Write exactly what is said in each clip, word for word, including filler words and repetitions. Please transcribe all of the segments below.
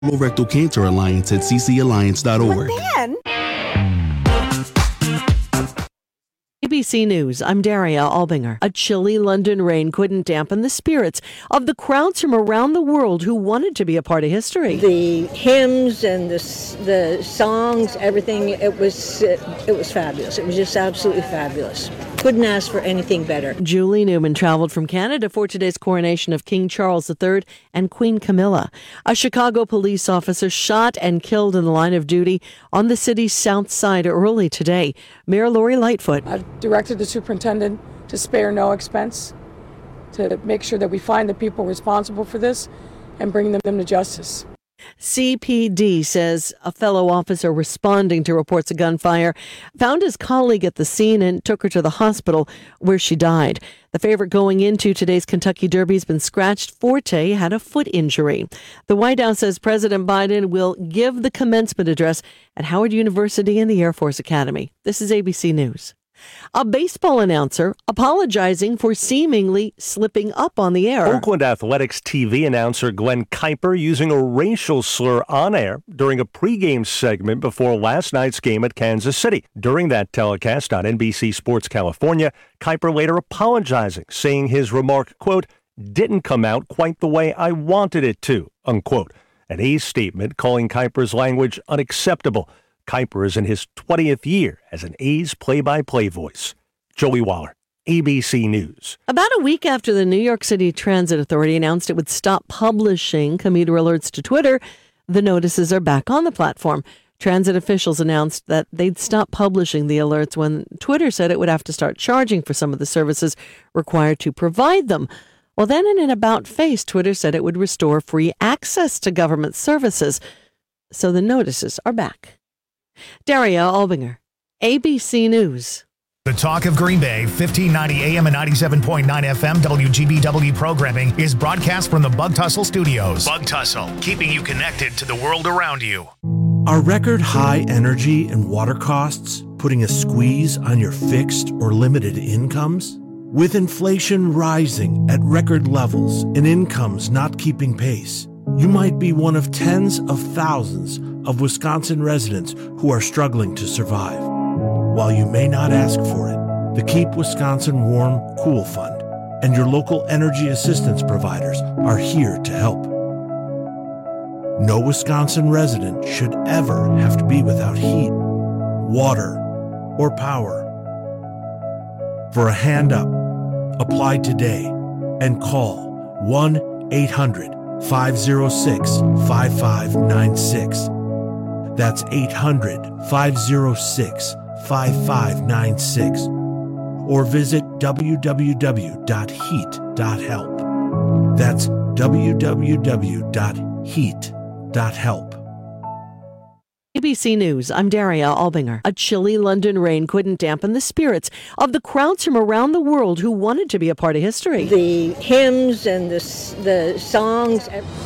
Colorectal Cancer Alliance at c c alliance dot org. But then... A B C News, I'm Daria Albinger. A chilly London rain couldn't dampen the spirits of the crowds from around the world who wanted to be a part of history. The hymns and the the songs, everything, it was it, it was fabulous. It was just absolutely fabulous. Couldn't ask for anything better. Julie Newman traveled from Canada for today's coronation of King Charles the Third and Queen Camilla. A Chicago police officer shot and killed in the line of duty on the city's south side early today. Mayor Lori Lightfoot. I've directed the superintendent to spare no expense to make sure that we find the people responsible for this and bring them to justice. C P D says a fellow officer responding to reports of gunfire found his colleague at the scene and took her to the hospital where she died. The favorite going into today's Kentucky Derby has been scratched. Forte had a foot injury. The White House says President Biden will give the commencement address at Howard University and the Air Force Academy. This is A B C News. A baseball announcer apologizing for seemingly slipping up on the air. Oakland Athletics T V announcer Glenn Kuiper using a racial slur on air during a pregame segment before last night's game at Kansas City. During that telecast on N B C Sports California, Kuiper later apologizing, saying his remark, quote, didn't come out quite the way I wanted it to, unquote. An A's statement calling Kuiper's language unacceptable. Kuiper is in his twentieth year as an A's play-by-play voice. Joey Waller, A B C News. About a week after the New York City Transit Authority announced it would stop publishing commuter alerts to Twitter, the notices are back on the platform. Transit officials announced that they'd stop publishing the alerts when Twitter said it would have to start charging for some of the services required to provide them. Well, then in an about-face, Twitter said it would restore free access to government services. So the notices are back. Daria Albinger, A B C News. The Talk of Green Bay, fifteen ninety A M and ninety-seven point nine F M W G B W programming is broadcast from the Bug Tussle Studios. Bug Tussle, keeping you connected to the world around you. Are record high energy and water costs putting a squeeze on your fixed or limited incomes? With inflation rising at record levels and incomes not keeping pace, you might be one of tens of thousands of Wisconsin residents who are struggling to survive. While you may not ask for it, the Keep Wisconsin Warm Cool Fund and your local energy assistance providers are here to help. No Wisconsin resident should ever have to be without heat, water, or power. For a hand up, apply today and call one eight hundred five oh six five five nine six. That's eight hundred five oh six five five nine six. Or visit w w w dot heat dot help. That's w w w dot heat dot help. A B C News, I'm Daria Albinger. A chilly London rain couldn't dampen the spirits of the crowds from around the world who wanted to be a part of history. The hymns and the the songs.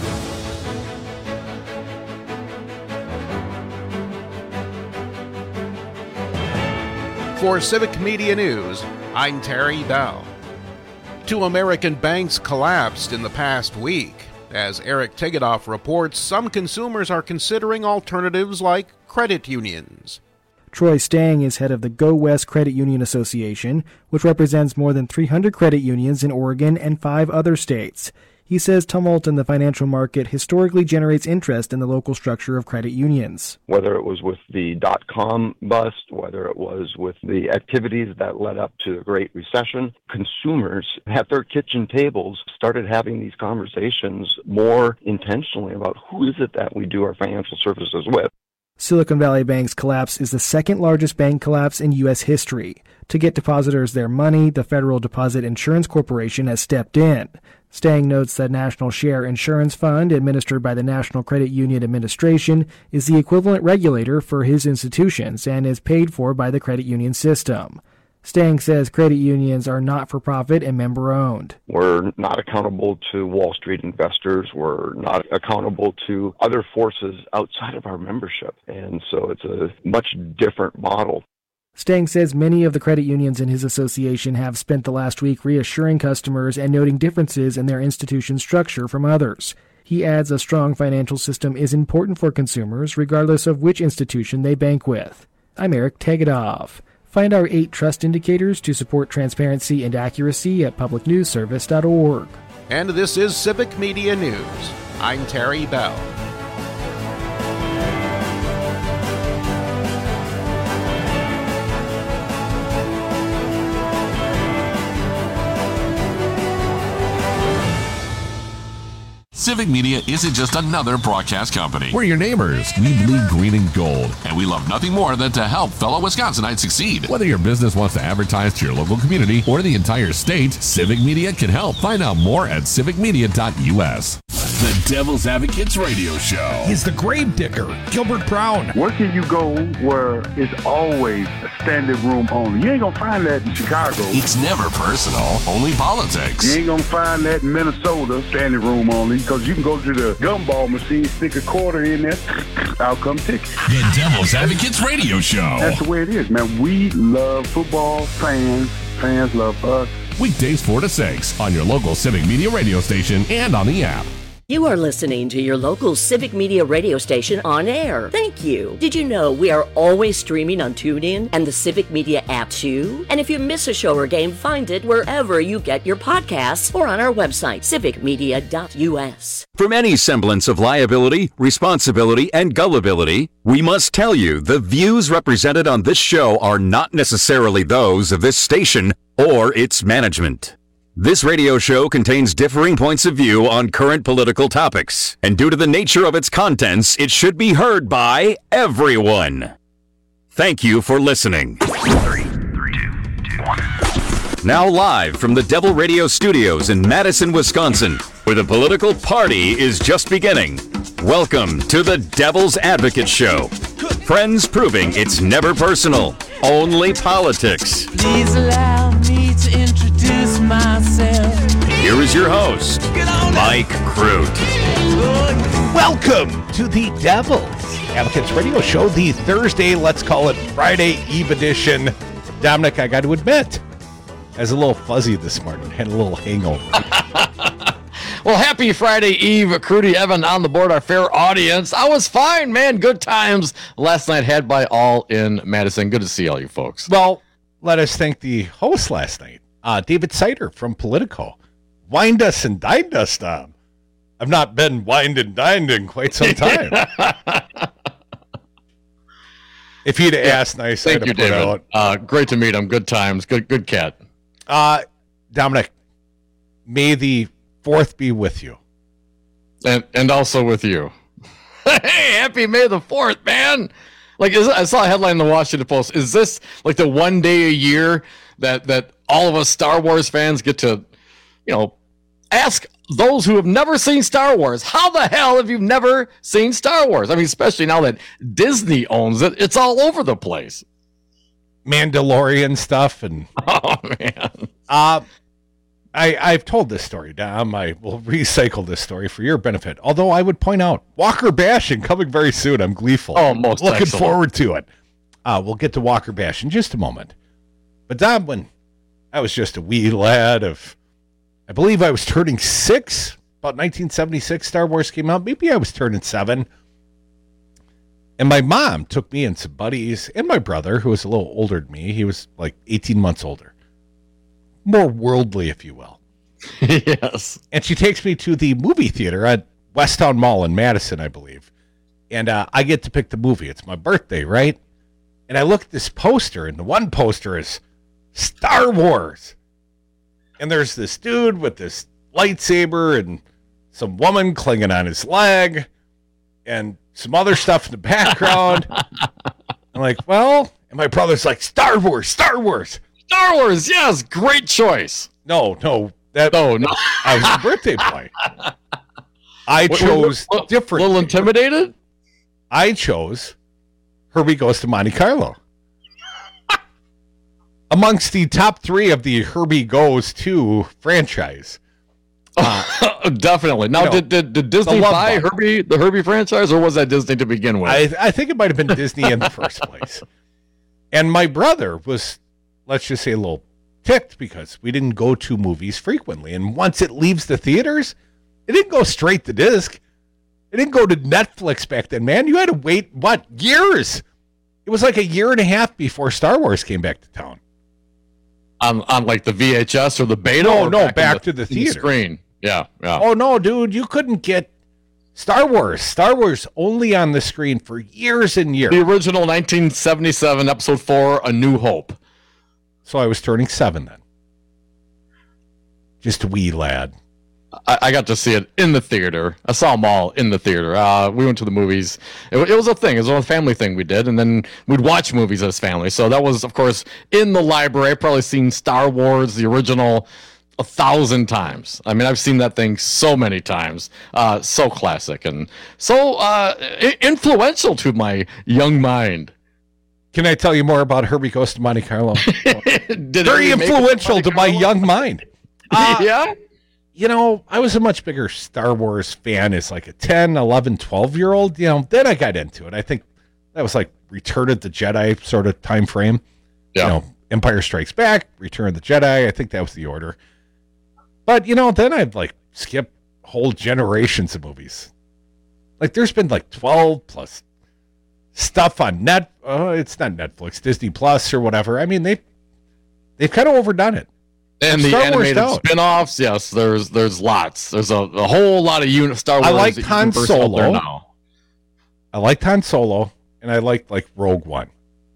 For Civic Media News, I'm Terry Bell. Two American banks collapsed in the past week. As Eric Tegedoff reports, some consumers are considering alternatives like credit unions. Troy Stang is head of the Go West Credit Union Association, which represents more than three hundred credit unions in Oregon and five other states. He says tumult in the financial market historically generates interest in the local structure of credit unions. Whether it was with the dot-com bust, whether it was with the activities that led up to the Great Recession, consumers at their kitchen tables started having these conversations more intentionally about who is it that we do our financial services with. Silicon Valley Bank's collapse is the second largest bank collapse in U S history. To get depositors their money, the Federal Deposit Insurance Corporation has stepped in. Stang notes that National Share Insurance Fund, administered by the National Credit Union Administration, is the equivalent regulator for his institutions and is paid for by the credit union system. Stang says credit unions are not-for-profit and member-owned. We're not accountable to Wall Street investors. We're not accountable to other forces outside of our membership. And so it's a much different model. Stang says many of the credit unions in his association have spent the last week reassuring customers and noting differences in their institution structure from others. He adds a strong financial system is important for consumers, regardless of which institution they bank with. I'm Eric Tegedoff. Find our eight trust indicators to support transparency and accuracy at public news service dot org. And this is Civic Media News. I'm Terry Bell. Civic Media isn't just another broadcast company. We're your neighbors. We bleed green and gold. And we love nothing more than to help fellow Wisconsinites succeed. Whether your business wants to advertise to your local community or the entire state, Civic Media can help. Find out more at civic media dot u s. The Devil's Advocates Radio Show. He's the grave digger, Gilbert Brown. Where can you go where it's always a standing room only? You ain't gonna find that in Chicago. It's never personal, only politics. You ain't gonna find that in Minnesota, standing room only, because you can go to the gumball machine, stick a quarter in there, out come ticket. The Devil's Advocates Radio Show. That's the way it is, man. We love football, fans, fans love us. Weekdays four to six on your local Civic Media radio station and on the app. You are listening to your local Civic Media radio station on air. Thank you. Did you know we are always streaming on TuneIn and the Civic Media app too? And if you miss a show or game, find it wherever you get your podcasts or on our website, civic media dot u s. From any semblance of liability, responsibility, and gullibility, we must tell you the views represented on this show are not necessarily those of this station or its management. This radio show contains differing points of view on current political topics, and due to the nature of its contents, it should be heard by everyone. Thank you for listening. Three, three, two, two, one. Now live from the Devil Radio Studios in Madison, Wisconsin, where the political party is just beginning. Welcome to the Devil's Advocate Show. Friends proving it's never personal, only politics. Please allow me to introduce myself. Here is your host, Mike Crute. Welcome to the Devil's Advocates Radio Show, the Thursday, let's call it Friday Eve edition. Dominic, I got to admit, I was a little fuzzy this morning, had a little hangover. Well, happy Friday Eve, Crudy Evan on the board, our fair audience. I was fine, man. Good times last night had by all in Madison. Good to see all you folks. Well, let us thank the host last night, uh, David Sider from Politico. Wined us and dined us, Tom. I've not been wined and dined in quite some time. If he'd have asked nice, thank I'd you, have put David. out. Uh, great to meet him. Good times. Good, good cat. Uh, Dominic, may the fourth be with you. And and also with you. Hey, happy May the fourth, man. Like, is, I saw a headline in the Washington Post. Is this like the one day a year that, that all of us Star Wars fans get to, you know, ask those who have never seen Star Wars, how the hell have you never seen Star Wars? I mean, especially now that Disney owns it, it's all over the place. Mandalorian stuff and oh man. Uh I, I've told this story, Dom. I will recycle this story for your benefit. Although I would point out, Walker Bashing coming very soon. I'm gleeful. Oh, most Looking excellent. forward to it. Uh, we'll get to Walker Bash in just a moment. But Dom, when I was just a wee lad of, I believe I was turning six, about nineteen seventy-six, Star Wars came out. Maybe I was turning seven. And my mom took me and some buddies and my brother, who was a little older than me. He was like eighteen months older. More worldly, if you will. Yes. And she takes me to the movie theater at Westtown Mall in Madison, I believe. And uh, I get to pick the movie. It's my birthday, right? And I look at this poster, and the one poster is Star Wars. And there's this dude with this lightsaber and some woman clinging on his leg and some other stuff in the background. I'm like, well, and my brother's like, Star Wars, Star Wars. Star Wars, yes, great choice. No, no, that no, no. I was a birthday boy. I chose what, what, different. A little intimidated? I chose Herbie Goes to Monte Carlo. Amongst the top three of the Herbie Goes to franchise. Uh, Definitely. Now, you know, did, did did Disney buy bug. Herbie the Herbie franchise, or was that Disney to begin with? I, I think it might have been Disney in the first place. And my brother was, let's just say, a little ticked because we didn't go to movies frequently. And once it leaves the theaters, It didn't go straight to disc. It didn't go to Netflix back then, man. You had to wait, what, years? It was like a year and a half before Star Wars came back to town. On, on like the V H S or the beta? No, or no, back, back the, to the theater. The screen. Yeah, yeah. Oh, no, dude, you couldn't get Star Wars. Star Wars only on the screen for years and years. The original nineteen seventy-seven Episode four, A New Hope. So I was turning seven then. Just a wee lad. I, I got to see it in the theater. I saw them all in the theater. Uh, we went to the movies. It, it was a thing. It was a family thing we did, and then we'd watch movies as family. So that was, of course, in the library. I've probably seen Star Wars, the original, a thousand times. I mean, I've seen that thing so many times. Uh, so classic and so uh, influential to my young mind. Can I tell you more about Herbie Goes to Monte Carlo? Did Very influential to my young mind. Uh, yeah? You know, I was a much bigger Star Wars fan as like a ten, eleven, twelve-year-old. You know, then I got into it. I think that was like Return of the Jedi sort of time frame. Yeah. You know, Empire Strikes Back, Return of the Jedi. I think that was the order. But, you know, then I'd like skip whole generations of movies. Like there's been like twelve plus stuff on net. Oh, it's not Netflix, Disney Plus or whatever. I mean, they, they've kind of overdone it. And the Star animated Wars spin-offs, yes, there's there's lots. There's a, a whole lot of uni- Star Wars. I like Han universe out there Solo. now. I liked Han Solo, and I liked like Rogue One.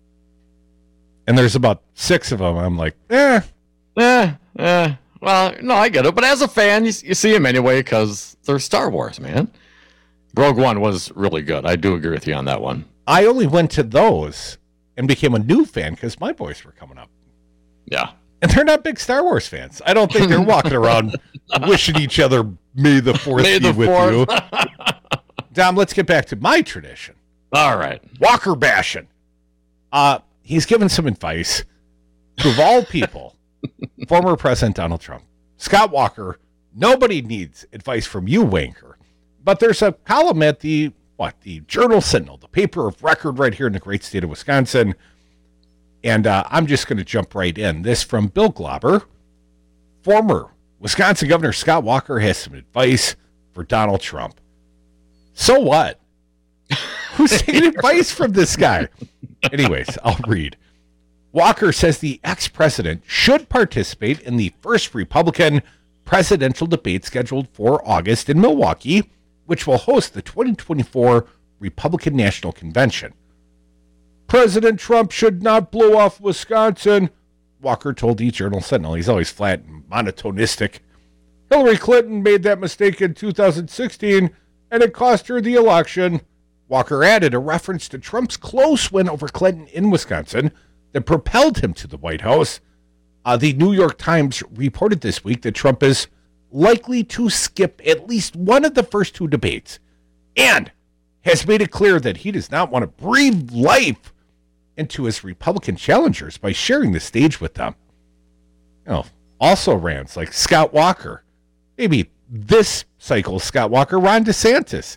And there's about six of them. I'm like, eh, eh, eh. Well, no, I get it. But as a fan, you, you see them anyway because they're Star Wars, man. Rogue One was really good. I do agree with you on that one. I only went to those and became a new fan because my boys were coming up. Yeah. And they're not big Star Wars fans. I don't think they're walking around wishing each other May the Fourth May be the with fourth. you. Dom, let's get back to my tradition. All right. Walker bashing. Uh, he's given some advice to, of all people, former President Donald Trump. Scott Walker, nobody needs advice from you, wanker. But there's a column at the, what, the Journal Sentinel, the paper of record right here in the great state of Wisconsin. And uh, I'm just going to jump right in. This from Bill Glauber. Former Wisconsin Governor Scott Walker has some advice for Donald Trump. So what? Who's taking advice from this guy? Anyways, I'll read. Walker says the ex-president should participate in the first Republican presidential debate scheduled for August in Milwaukee, which will host the twenty twenty-four Republican National Convention. President Trump should not blow off Wisconsin, Walker told the Journal Sentinel. He's always flat and monotonistic. Hillary Clinton made that mistake in two thousand sixteen, and it cost her the election. Walker added a reference to Trump's close win over Clinton in Wisconsin that propelled him to the White House. Uh, the New York Times reported this week that Trump is likely to skip at least one of the first two debates and has made it clear that he does not want to breathe life into his Republican challengers by sharing the stage with them. You know, also rants like Scott Walker. Maybe this cycle, Scott Walker, Ron DeSantis.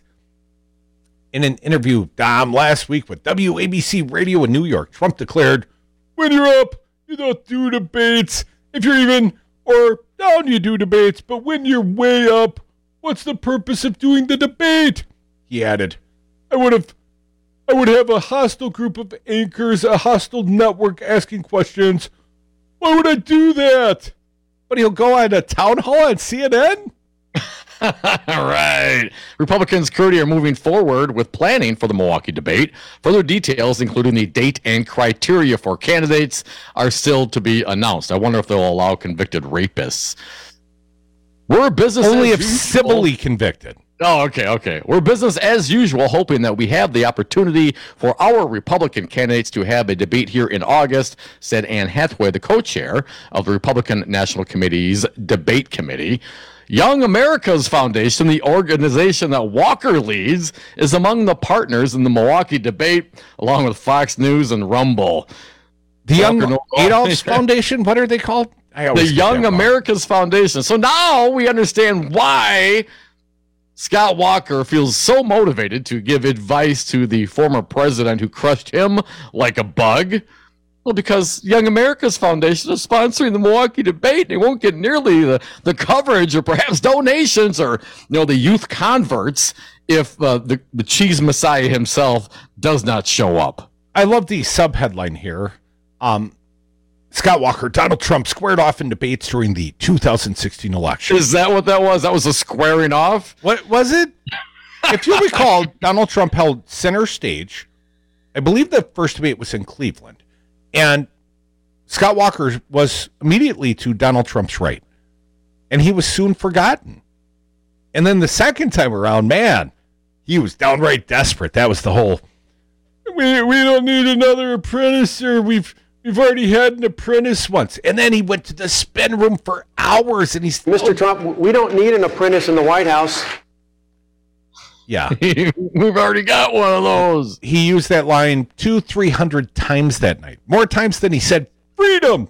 In an interview, Dom, last week with W A B C Radio in New York, Trump declared, when you're up, you don't do debates. If you're even or down, you do debates. But when you're way up, what's the purpose of doing the debate? He added, I would have I would have a hostile group of anchors, a hostile network asking questions. Why would I do that? But he'll go on a town hall on C N N? All right. Republicans currently are moving forward with planning for the Milwaukee debate. Further details, including the date and criteria for candidates, are still to be announced. I wonder if they'll allow convicted rapists. We're business Only as if usual. civilly convicted. Oh, okay, okay. We're business as usual, hoping that we have the opportunity for our Republican candidates to have a debate here in August, said Ann Hathaway, the co-chair of the Republican National Committee's Debate Committee. Young America's Foundation, the organization that Walker leads, is among the partners in the Milwaukee debate, along with Fox News and Rumble. The Young Walker, no- Adolph's Foundation, what are they called? I The always get Young that wrong. America's Foundation. So now we understand why Scott Walker feels so motivated to give advice to the former president who crushed him like a bug. Well, because Young America's Foundation is sponsoring the Milwaukee debate. They won't get nearly the, the coverage or perhaps donations or, you know, the youth converts if uh, the, the cheese messiah himself does not show up. I love the sub-headline here. Um, Scott Walker, Donald Trump squared off in debates during the two thousand sixteen election. Is that what that was? That was a squaring off? What was it? If you recall, Donald Trump held center stage. I believe the first debate was in Cleveland. And Scott Walker was immediately to Donald Trump's right. And he was soon forgotten. And then the second time around, man, he was downright desperate. That was the whole, we we don't need another apprentice, or we've we've already had an apprentice once. And then he went to the spin room for hours, and he's Mister Trump, we don't need an apprentice in the White House. Yeah. We've already got one of those. He used that line two, three hundred times that night. More times than he said freedom.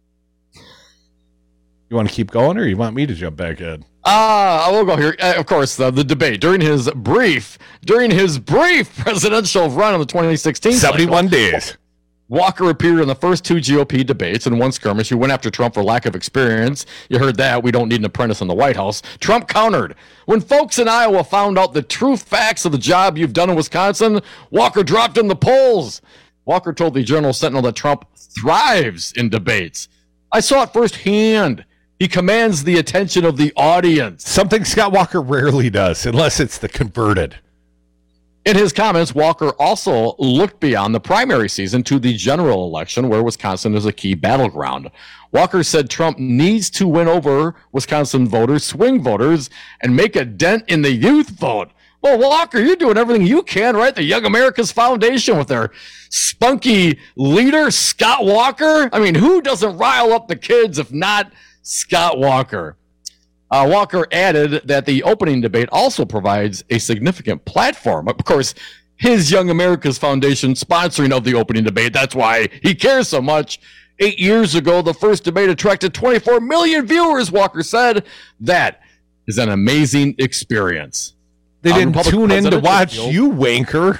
You want to keep going, or you want me to jump back in? Ah, uh, I will go here. Uh, of course, uh, the debate during his brief, during his brief presidential run in the twenty sixteen seventy-one cycle, days. Walker appeared in the first two G O P debates. In one skirmish, he went after Trump for lack of experience. You heard that. We don't need an apprentice in the White House. Trump countered. When folks in Iowa found out the true facts of the job you've done in Wisconsin, Walker dropped in the polls. Walker told the Journal Sentinel that Trump thrives in debates. I saw it firsthand. He commands the attention of the audience. Something Scott Walker rarely does, unless it's the converted. In his comments, Walker also looked beyond the primary season to the general election, where Wisconsin is a key battleground. Walker said Trump needs to win over Wisconsin voters, swing voters, and make a dent in the youth vote. Well, Walker, you're doing everything you can, right? The Young America's Foundation with their spunky leader, Scott Walker. I mean, who doesn't rile up the kids if not Scott Walker? Uh, Walker added that the opening debate also provides a significant platform. Of course, his Young America's Foundation sponsoring of the opening debate, that's why he cares so much. Eight years ago, the first debate attracted twenty-four million viewers, Walker said. That is an amazing experience. They On didn't Republican tune in to watch field, you, wanker.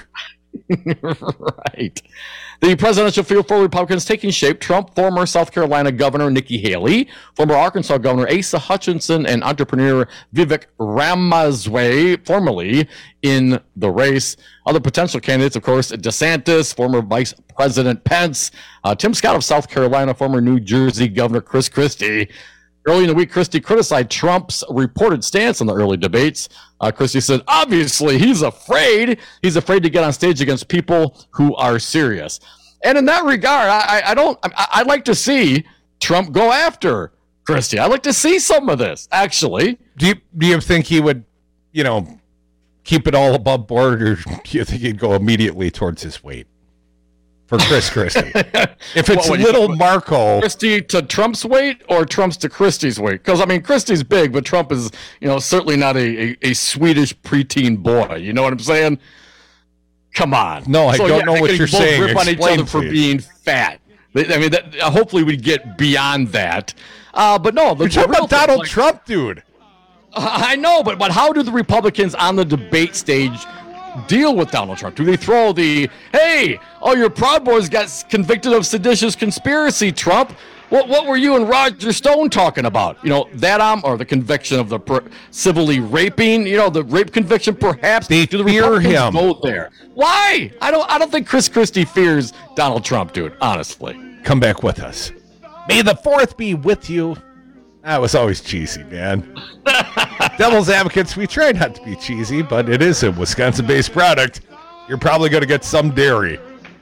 Right. The presidential field for Republicans taking shape: Trump, former South Carolina Governor Nikki Haley, former Arkansas Governor Asa Hutchinson, and entrepreneur Vivek Ramaswamy, formerly in the race. Other potential candidates, of course, DeSantis, former Vice President Pence, uh, Tim Scott of South Carolina, former New Jersey Governor Chris Christie. Early in the week, Christie criticized Trump's reported stance on the early debates. Uh, Christie said, obviously, he's afraid. He's afraid to get on stage against people who are serious. And in that regard, I, I don't, I, I'd like to see Trump go after Christie. I'd like to see some of this, actually. Do you, do you think he would, you know, keep it all above board, or do you think he'd go immediately towards his weight for Chris Christie? If it's What, what, little you- Marco. Christie to Trump's weight or Trump's to Christie's weight? Because, I mean, Christie's big, but Trump is, you know, certainly not a, a, a Swedish preteen boy. You know what I'm saying? Come on. No, I don't yeah, know they what can you're both saying. Rip on each Explain, other for please. being fat. I mean, that, uh, hopefully we get beyond that. Uh, but no, the, You're talking the real about Donald thing, like- Trump, dude. I know, but but how do the Republicans on the debate stage deal with Donald Trump? Do they throw the, hey, oh, your Proud Boys got convicted of seditious conspiracy, Trump? What what were you and Roger Stone talking about? You know, that um, or the conviction of the per- civilly raping, you know, the rape conviction, perhaps. They do the fear Republicans him. Vote there? Why? I don't I don't think Chris Christie fears Donald Trump, dude. Honestly. Come back with us. May the fourth be with you. That was always cheesy, man. Devil's Advocates, we try not to be cheesy, but it is a Wisconsin-based product. You're probably going to get some dairy.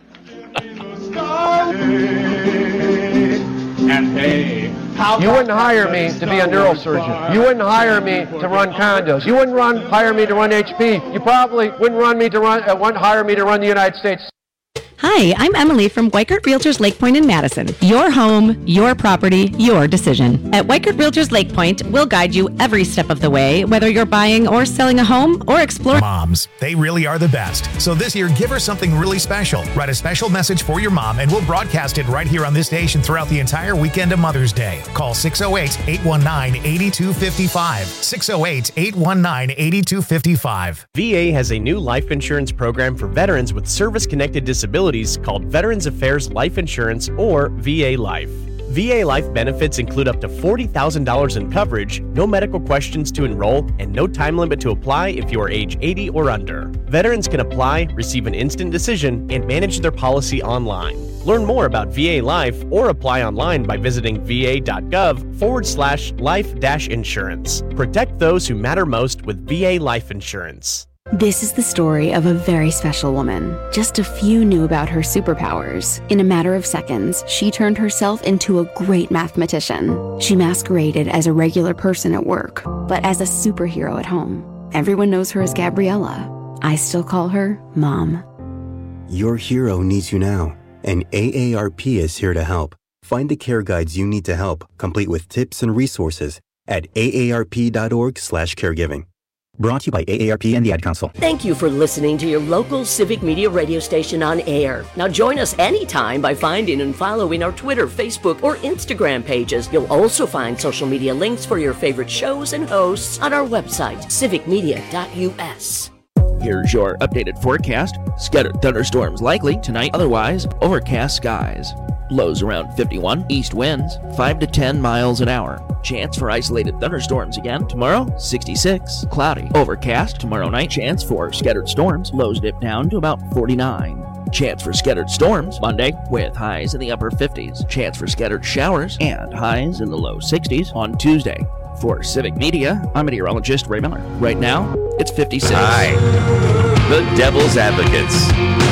And hey, you wouldn't hire me to be a neurosurgeon. You wouldn't hire me to run condos. You wouldn't run hire me to run H P. You probably wouldn't run me to run uh, wouldn't hire me to run the United States. Hi, I'm Emily from Weichert Realtors Lake Point in Madison. Your home, your property, your decision. At Weichert Realtors Lake Point, we'll guide you every step of the way, whether you're buying or selling a home or exploring. Moms, they really are the best. So this year, give her something really special. Write a special message for your mom, and we'll broadcast it right here on this station throughout the entire weekend of Mother's Day. Call six oh eight, eight one nine, eight two five five. six oh eight, eight one nine, eight two five five. V A has a new life insurance program for veterans with service-connected disabilities disabilities called Veterans Affairs Life Insurance, or V A Life. V A Life benefits include up to forty thousand dollars in coverage, no medical questions to enroll, and no time limit to apply if you are age eighty or under. Veterans can apply, receive an instant decision, and manage their policy online. Learn more about V A Life or apply online by visiting va.gov forward slash life dash insurance. Protect those who matter most with V A Life Insurance. This is the story of a very special woman. Just a few knew about her superpowers. In a matter of seconds, she turned herself into a great mathematician. She masqueraded as a regular person at work, but as a superhero at home. Everyone knows her as Gabriella. I still call her Mom. Your hero needs you now, and A A R P is here to help. Find the care guides you need to help, complete with tips and resources at aarp.org slash caregiving. Brought to you by A A R P and the Ad Council. Thank you for listening to your local Civic Media radio station on air. Now join us anytime by finding and following our Twitter, Facebook, or Instagram pages. You'll also find social media links for your favorite shows and hosts on our website, civic media dot u s. Here's your updated forecast. Scattered thunderstorms likely tonight, otherwise overcast skies. Lows around fifty-one, east winds five to ten miles an hour. Chance for isolated thunderstorms again tomorrow, sixty-six, cloudy, overcast tomorrow night. Chance for scattered storms, lows dip down to about forty-nine. Chance for scattered storms Monday with highs in the upper fifties. Chance for scattered showers and highs in the low sixties on Tuesday. For Civic Media, I'm meteorologist Ray Miller. Right now, it's fifty-six. Hi, the Devil's Advocates.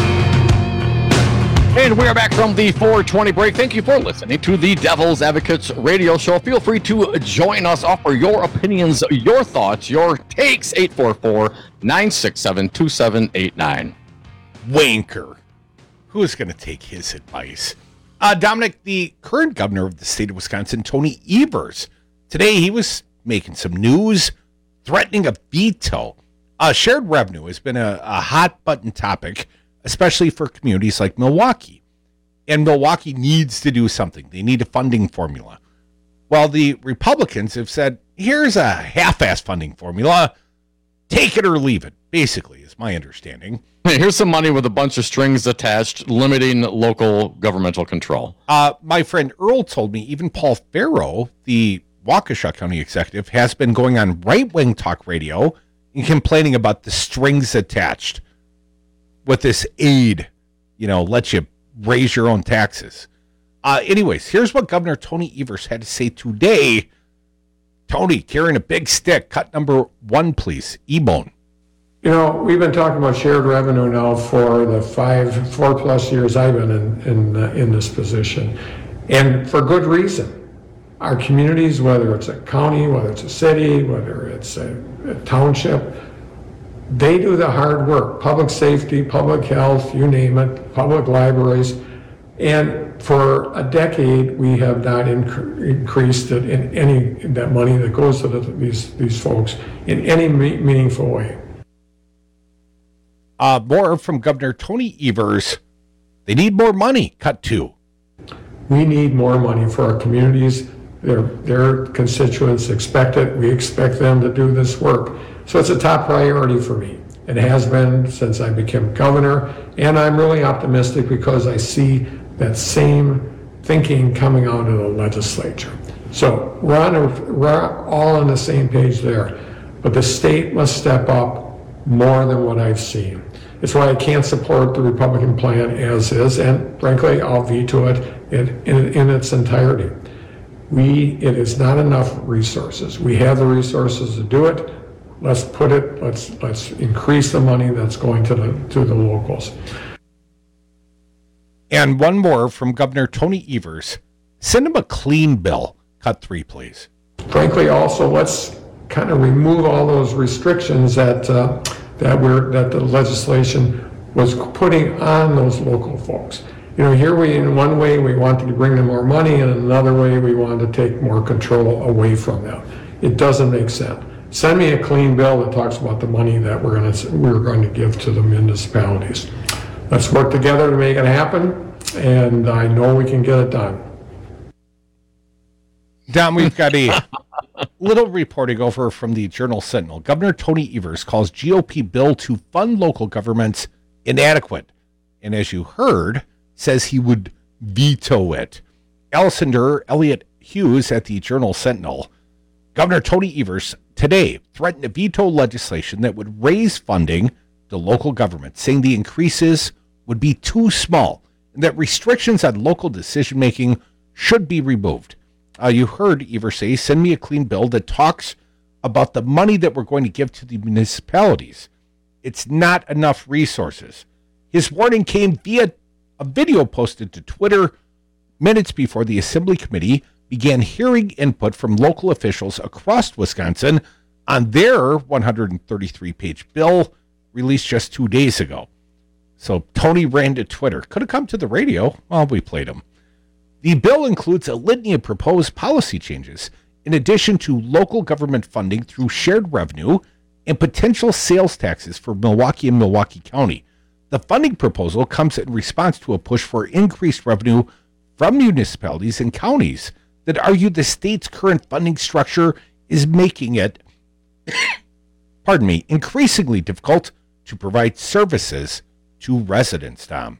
And we are back from the four twenty break. Thank you for listening to the Devil's Advocates radio show. Feel free to join us, offer your opinions, your thoughts, your takes. eight four four, nine six seven, two seven eight nine. Wanker. Who is going to take his advice? Uh, Dominic, the current governor of the state of Wisconsin, Tony Evers, today he was making some news, threatening a veto. Uh, shared revenue has been a, a hot button topic, especially for communities like Milwaukee. And Milwaukee needs to do something. They need a funding formula. Well, the Republicans have said, here's a half-ass funding formula. Take it or leave it, basically, is my understanding. Hey, here's some money with a bunch of strings attached, limiting local governmental control. Uh, my friend Earl told me even Paul Farrow, the Waukesha County executive, has been going on right-wing talk radio and complaining about the strings attached with this aid, you know, let you raise your own taxes. Uh, anyways, here's what Governor Tony Evers had to say today. Tony, carrying a big stick, cut number one, please. E-Bone. You know, we've been talking about shared revenue now for the five, four plus years I've been in in, uh, in this position, and for good reason. Our communities, whether it's a county, whether it's a city, whether it's a, a township, they do the hard work. Public safety, public health, you name it, public libraries. And for a decade, we have not inc- increased it in any, that money that goes to the, these, these folks in any me- meaningful way. Uh, more from Governor Tony Evers. They need more money. Cut two. We need more money for our communities. Their, their constituents expect it. We expect them to do this work. So it's a top priority for me. It has been since I became governor, and I'm really optimistic because I see that same thinking coming out of the legislature. So we're, on a, we're all on the same page there, but the state must step up more than what I've seen. It's why I can't support the Republican plan as is, and frankly, I'll veto it in, in, in its entirety. We, it is not enough resources. We have the resources to do it. Let's put it, let's let's increase the money that's going to the to the locals. And one more from Governor Tony Evers. Send him a clean bill. Cut three, please. Frankly, also, let's kind of remove all those restrictions that uh, that we're that the legislation was putting on those local folks. You know, here we, in one way, we wanted to bring them more money, and in another way, we wanted to take more control away from them. It doesn't make sense. Send me a clean bill that talks about the money that we're going to we're going to give to the municipalities. Let's work together to make it happen, and I know we can get it done. Don, we've got a little reporting over from the Journal Sentinel. Governor Tony Evers calls G O P bill to fund local governments inadequate and as you heard, says he would veto it. Allison Durr, Elliot Hughes at the Journal Sentinel. Governor Tony Evers today threatened to veto legislation that would raise funding to local government, saying the increases would be too small and that restrictions on local decision-making should be removed. Uh, you heard Evers say, send me a clean bill that talks about the money that we're going to give to the municipalities. It's not enough resources. His warning came via a video posted to Twitter minutes before the Assembly Committee began hearing input from local officials across Wisconsin on their one hundred thirty-three page bill released just two days ago. So Tony ran to Twitter. Could have come to the radio. Well, we played him. The bill includes a litany of proposed policy changes, in addition to local government funding through shared revenue and potential sales taxes for Milwaukee and Milwaukee County. The funding proposal comes in response to a push for increased revenue from municipalities and counties that argue the state's current funding structure is making it, pardon me, increasingly difficult to provide services to residents, Tom.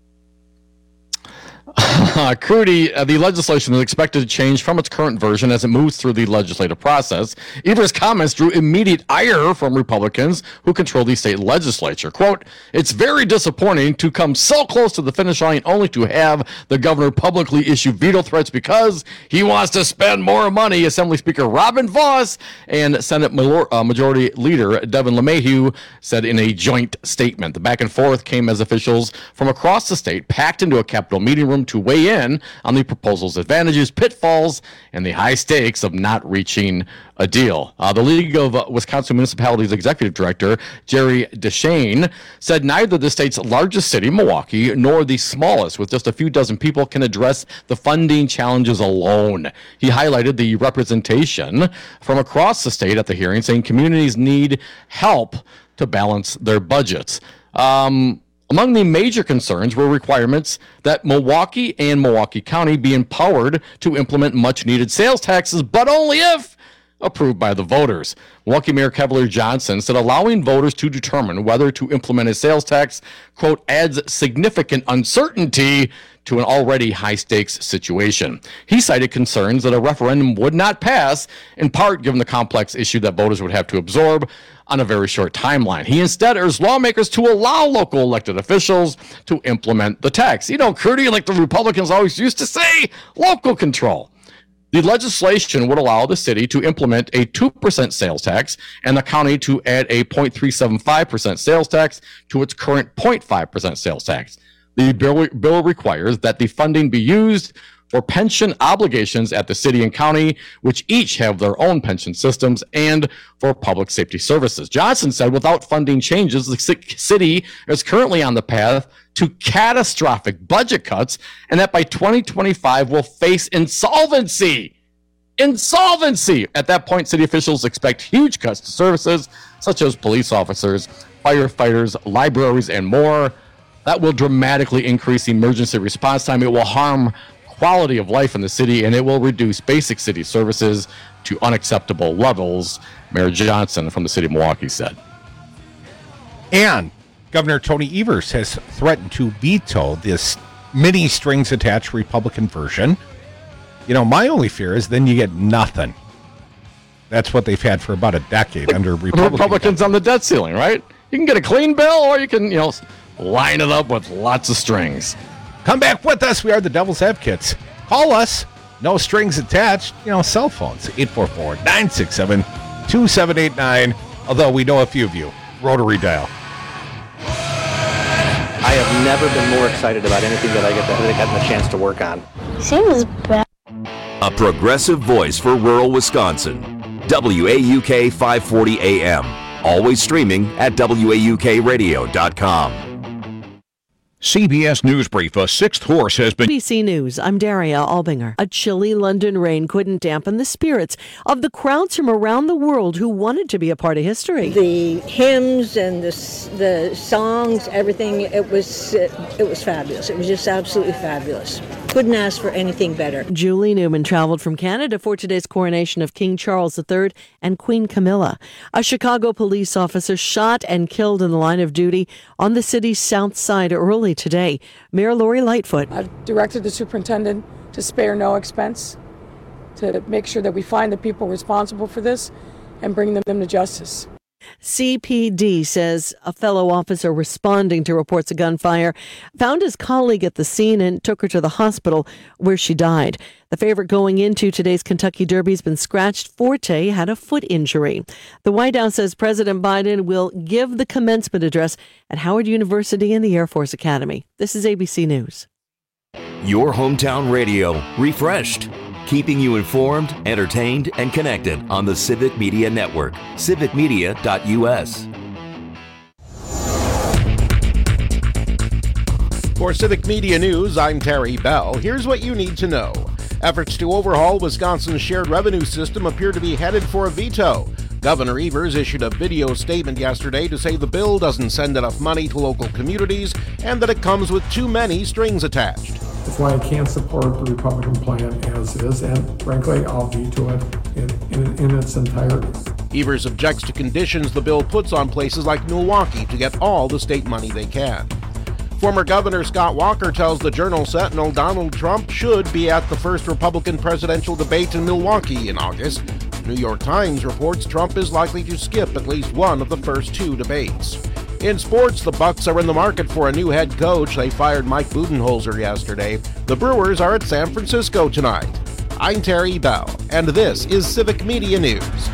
Uh, Crudy, uh, the legislation is expected to change from its current version as it moves through the legislative process. Evers' comments drew immediate ire from Republicans who control the state legislature. Quote, it's very disappointing to come so close to the finish line only to have the governor publicly issue veto threats because he wants to spend more money, Assembly Speaker Robin Vos and Senate uh, Majority Leader Devin LeMahieu said in a joint statement. The back and forth came as officials from across the state packed into a Capitol meeting room to weigh in on the proposal's advantages, pitfalls, and the high stakes of not reaching a deal. Uh, the League of uh, Wisconsin Municipalities Executive Director Jerry DeShane said neither the state's largest city, Milwaukee, nor the smallest, with just a few dozen people, can address the funding challenges alone. He highlighted the representation from across the state at the hearing, saying communities need help to balance their budgets. Um... Among the major concerns were requirements that Milwaukee and Milwaukee County be empowered to implement much-needed sales taxes, but only if approved by the voters. Milwaukee Mayor Cavalier Johnson said allowing voters to determine whether to implement a sales tax, quote, adds significant uncertainty to an already high-stakes situation. He cited concerns that a referendum would not pass, in part given the complex issue that voters would have to absorb on a very short timeline. He instead urged lawmakers to allow local elected officials to implement the tax. You know, Crudy, like the Republicans always used to say, local control. The legislation would allow the city to implement a two percent sales tax and the county to add a zero point three seven five percent sales tax to its current zero point five percent sales tax. The bill, bill requires that the funding be used for pension obligations at the city and county, which each have their own pension systems, and for public safety services. Johnson said without funding changes, the city is currently on the path to catastrophic budget cuts, and that by twenty twenty-five will face insolvency. Insolvency! At that point, city officials expect huge cuts to services such as police officers, firefighters, libraries, and more. That will dramatically increase emergency response time. It will harm quality of life in the city, and it will reduce basic city services to unacceptable levels, Mayor Johnson from the city of Milwaukee said. And Governor Tony Evers has threatened to veto this mini strings attached Republican version. You know, my only fear is then you get nothing. That's what they've had for about a decade under Republican Republicans on the debt ceiling, right? You can get a clean bill, or you can, you know, line it up with lots of strings. Come back with us. We are the Devil's Advocates. Call us. No strings attached. You know, cell phones. eight four four, nine six seven, two seven eight nine. Although we know a few of you. Rotary dial. I have never been more excited about anything that I get that I got the chance to work on. Seems bad. A progressive voice for rural Wisconsin. W A U K five forty A M. Always streaming at W A U K radio dot com. C B S News Brief, a sixth horse has been... B C News, I'm Daria Albinger. A chilly London rain couldn't dampen the spirits of the crowds from around the world who wanted to be a part of history. The hymns and the the songs, everything, it was it was fabulous. It was just absolutely fabulous. Couldn't ask for anything better. Julie Newman traveled from Canada for today's coronation of King Charles the Third and Queen Camilla. A Chicago police officer shot and killed in the line of duty on the city's south side early today. Mayor Lori Lightfoot. I've directed the superintendent to spare no expense to make sure that we find the people responsible for this and bring them to justice. C P D says a fellow officer responding to reports of gunfire found his colleague at the scene and took her to the hospital where she died. The favorite going into today's Kentucky Derby has been scratched. Forte had a foot injury. The White House says President Biden will give the commencement address at Howard University and the Air Force Academy. This is A B C News. Your hometown radio, refreshed. Keeping you informed, entertained, and connected on the Civic Media Network. civic media dot u s. For Civic Media News, I'm Terry Bell. Here's what you need to know. Efforts to overhaul Wisconsin's shared revenue system appear to be headed for a veto. Governor Evers issued a video statement yesterday to say the bill doesn't send enough money to local communities and that it comes with too many strings attached. That's why I can't support the Republican plan as is, and frankly, I'll veto it in, in, in its entirety. Evers objects to conditions the bill puts on places like Milwaukee to get all the state money they can. Former Governor Scott Walker tells the Journal-Sentinel Donald Trump should be at the first Republican presidential debate in Milwaukee in August. New York Times reports Trump is likely to skip at least one of the first two debates. In sports, the Bucks are in the market for a new head coach. They fired Mike Budenholzer yesterday. The Brewers are at San Francisco tonight. I'm Terry Bell, and this is Civic Media News.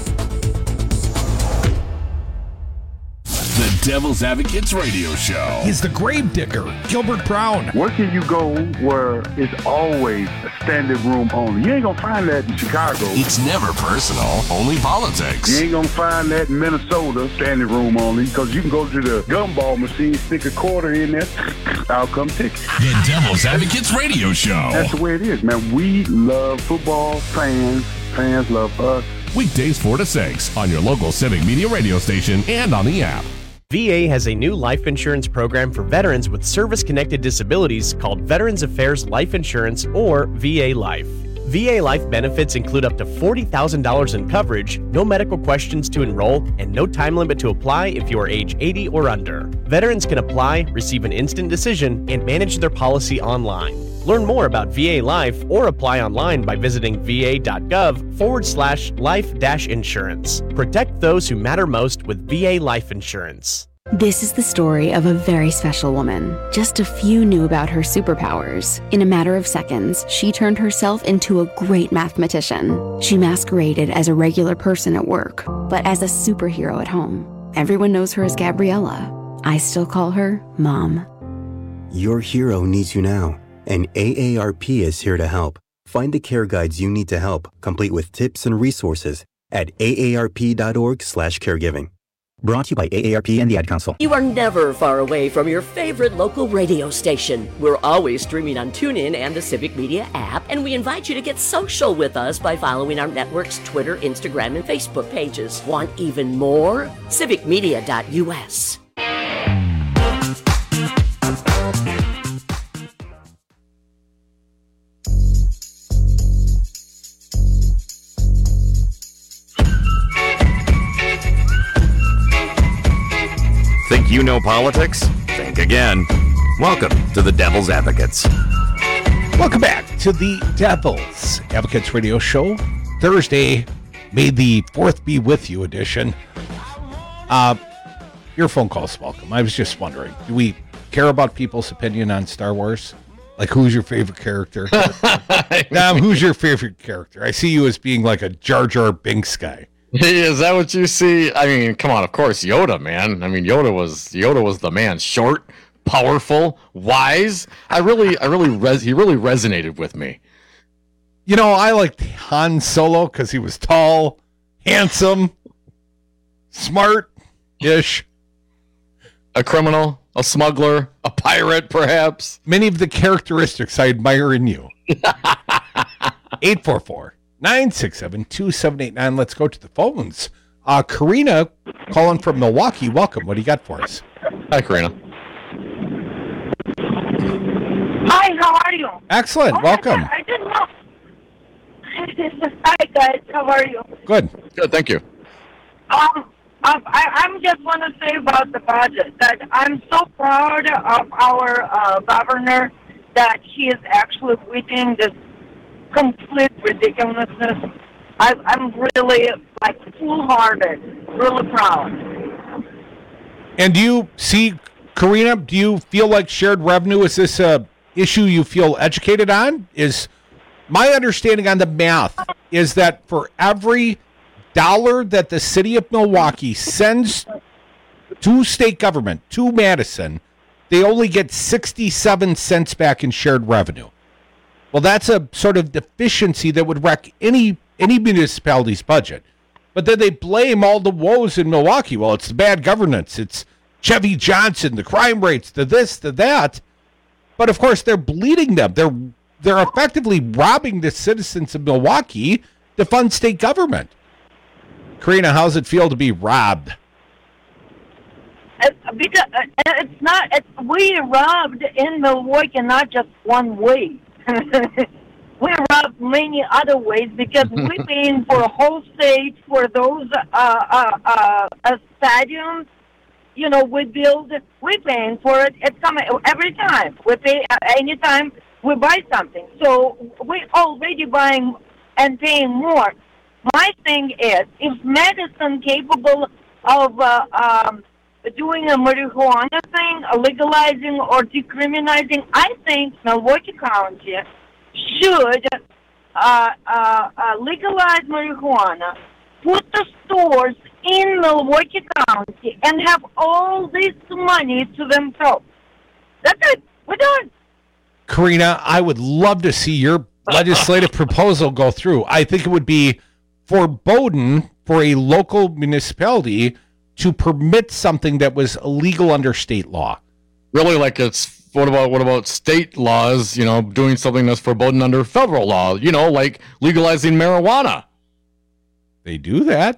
The Devil's Advocates Radio Show. He's the grave digger, Gilbert Brown. Where can you go where it's always a standing room only? You ain't gonna find that in Chicago. It's never personal, only politics. You ain't gonna find that in Minnesota, standing room only, because you can go to the gumball machine, stick a quarter in there, I'll come take it. The Devil's Advocates Radio Show. That's the way it is, man. We love football, fans, fans love us. Weekdays four to six on your local Civic Media radio station and on the app. V A has a new life insurance program for veterans with service-connected disabilities called Veterans Affairs Life Insurance, or V A Life. V A Life benefits include up to forty thousand dollars in coverage, no medical questions to enroll, and no time limit to apply if you are age eighty or under. Veterans can apply, receive an instant decision, and manage their policy online. Learn more about V A Life or apply online by visiting va.gov forward slash life dash insurance. Protect those who matter most with V A Life Insurance. This is the story of a very special woman. Just a few knew about her superpowers. In a matter of seconds, she turned herself into a great mathematician. She masqueraded as a regular person at work, but as a superhero at home. Everyone knows her as Gabriella. I still call her Mom. Your hero needs you now, and A A R P is here to help. Find the care guides you need to help, complete with tips and resources at A A R P dot org slash caregiving. Brought to you by A A R P and the Ad Council. You are never far away from your favorite local radio station. We're always streaming on TuneIn and the Civic Media app, and we invite you to get social with us by following our network's Twitter, Instagram, and Facebook pages. Want even more? civic media dot u s. Think you know politics? Think again. Welcome to the Devil's Advocates. Welcome back to the Devil's Advocates Radio Show, Thursday, May the fourth be with you edition. Uh, your phone call's welcome. I was just wondering, do we care about people's opinion on Star Wars? Like, who's your favorite character? um, who's your favorite character? I see you as being like a Jar Jar Binks guy. Is that what you see? I mean, come on, of course, Yoda, man. I mean, Yoda was Yoda was the man. Short, powerful, wise. I really, I really, res- he really resonated with me. You know, I liked Han Solo because he was tall, handsome, smart-ish. A criminal, a smuggler, a pirate, perhaps. Many of the characteristics I admire in you. eight four four, nine six seven, two seven eight nine. Let's go to the phones. Uh, Karina, calling from Milwaukee. Welcome. What do you got for us? Hi, Karina. Hi, how are you? Excellent. Oh, Welcome. I didn't know. Hi, guys. How are you? Good. Good, thank you. Um, um, I, I'm just want to say about the budget that I'm so proud of our uh, governor that he is actually quitting this complete ridiculousness. I, I'm really, like, full-hearted, really proud. And do you see, Karina, do you feel like shared revenue, is this a issue you feel educated on? Is my understanding on the math is that for every dollar that the city of Milwaukee sends to state government, to Madison, they only get sixty-seven cents back in shared revenue. Well, that's a sort of deficiency that would wreck any any municipality's budget. But then they blame all the woes in Milwaukee. Well, it's the bad governance. It's Chevy Johnson, the crime rates, the this, the that. But, of course, they're bleeding them. They're they're effectively robbing the citizens of Milwaukee to fund state government. Karina, how's it feel to be robbed? It's, because it's not. It's, we robbed in Milwaukee, not just one way. We robbed many other ways because we're paying for a whole state for those uh, uh, uh, uh, stadiums. You know, we build. We're paying for it. It's coming every time. We pay uh, anytime we buy something. So we're already buying and paying more. My thing is, if Madison capable of uh, um, doing a marijuana thing, uh, legalizing or decriminalizing, I think Milwaukee County should uh, uh, uh, legalize marijuana, put the stores in Milwaukee County, and have all this money to themselves. That's it. We're done. Karina, I would love to see your legislative proposal go through. I think it would be foreboding for a local municipality to permit something that was illegal under state law. Really, like it's what about what about state laws? You know, doing something that's forbidden under federal law. You know, like legalizing marijuana. They do that.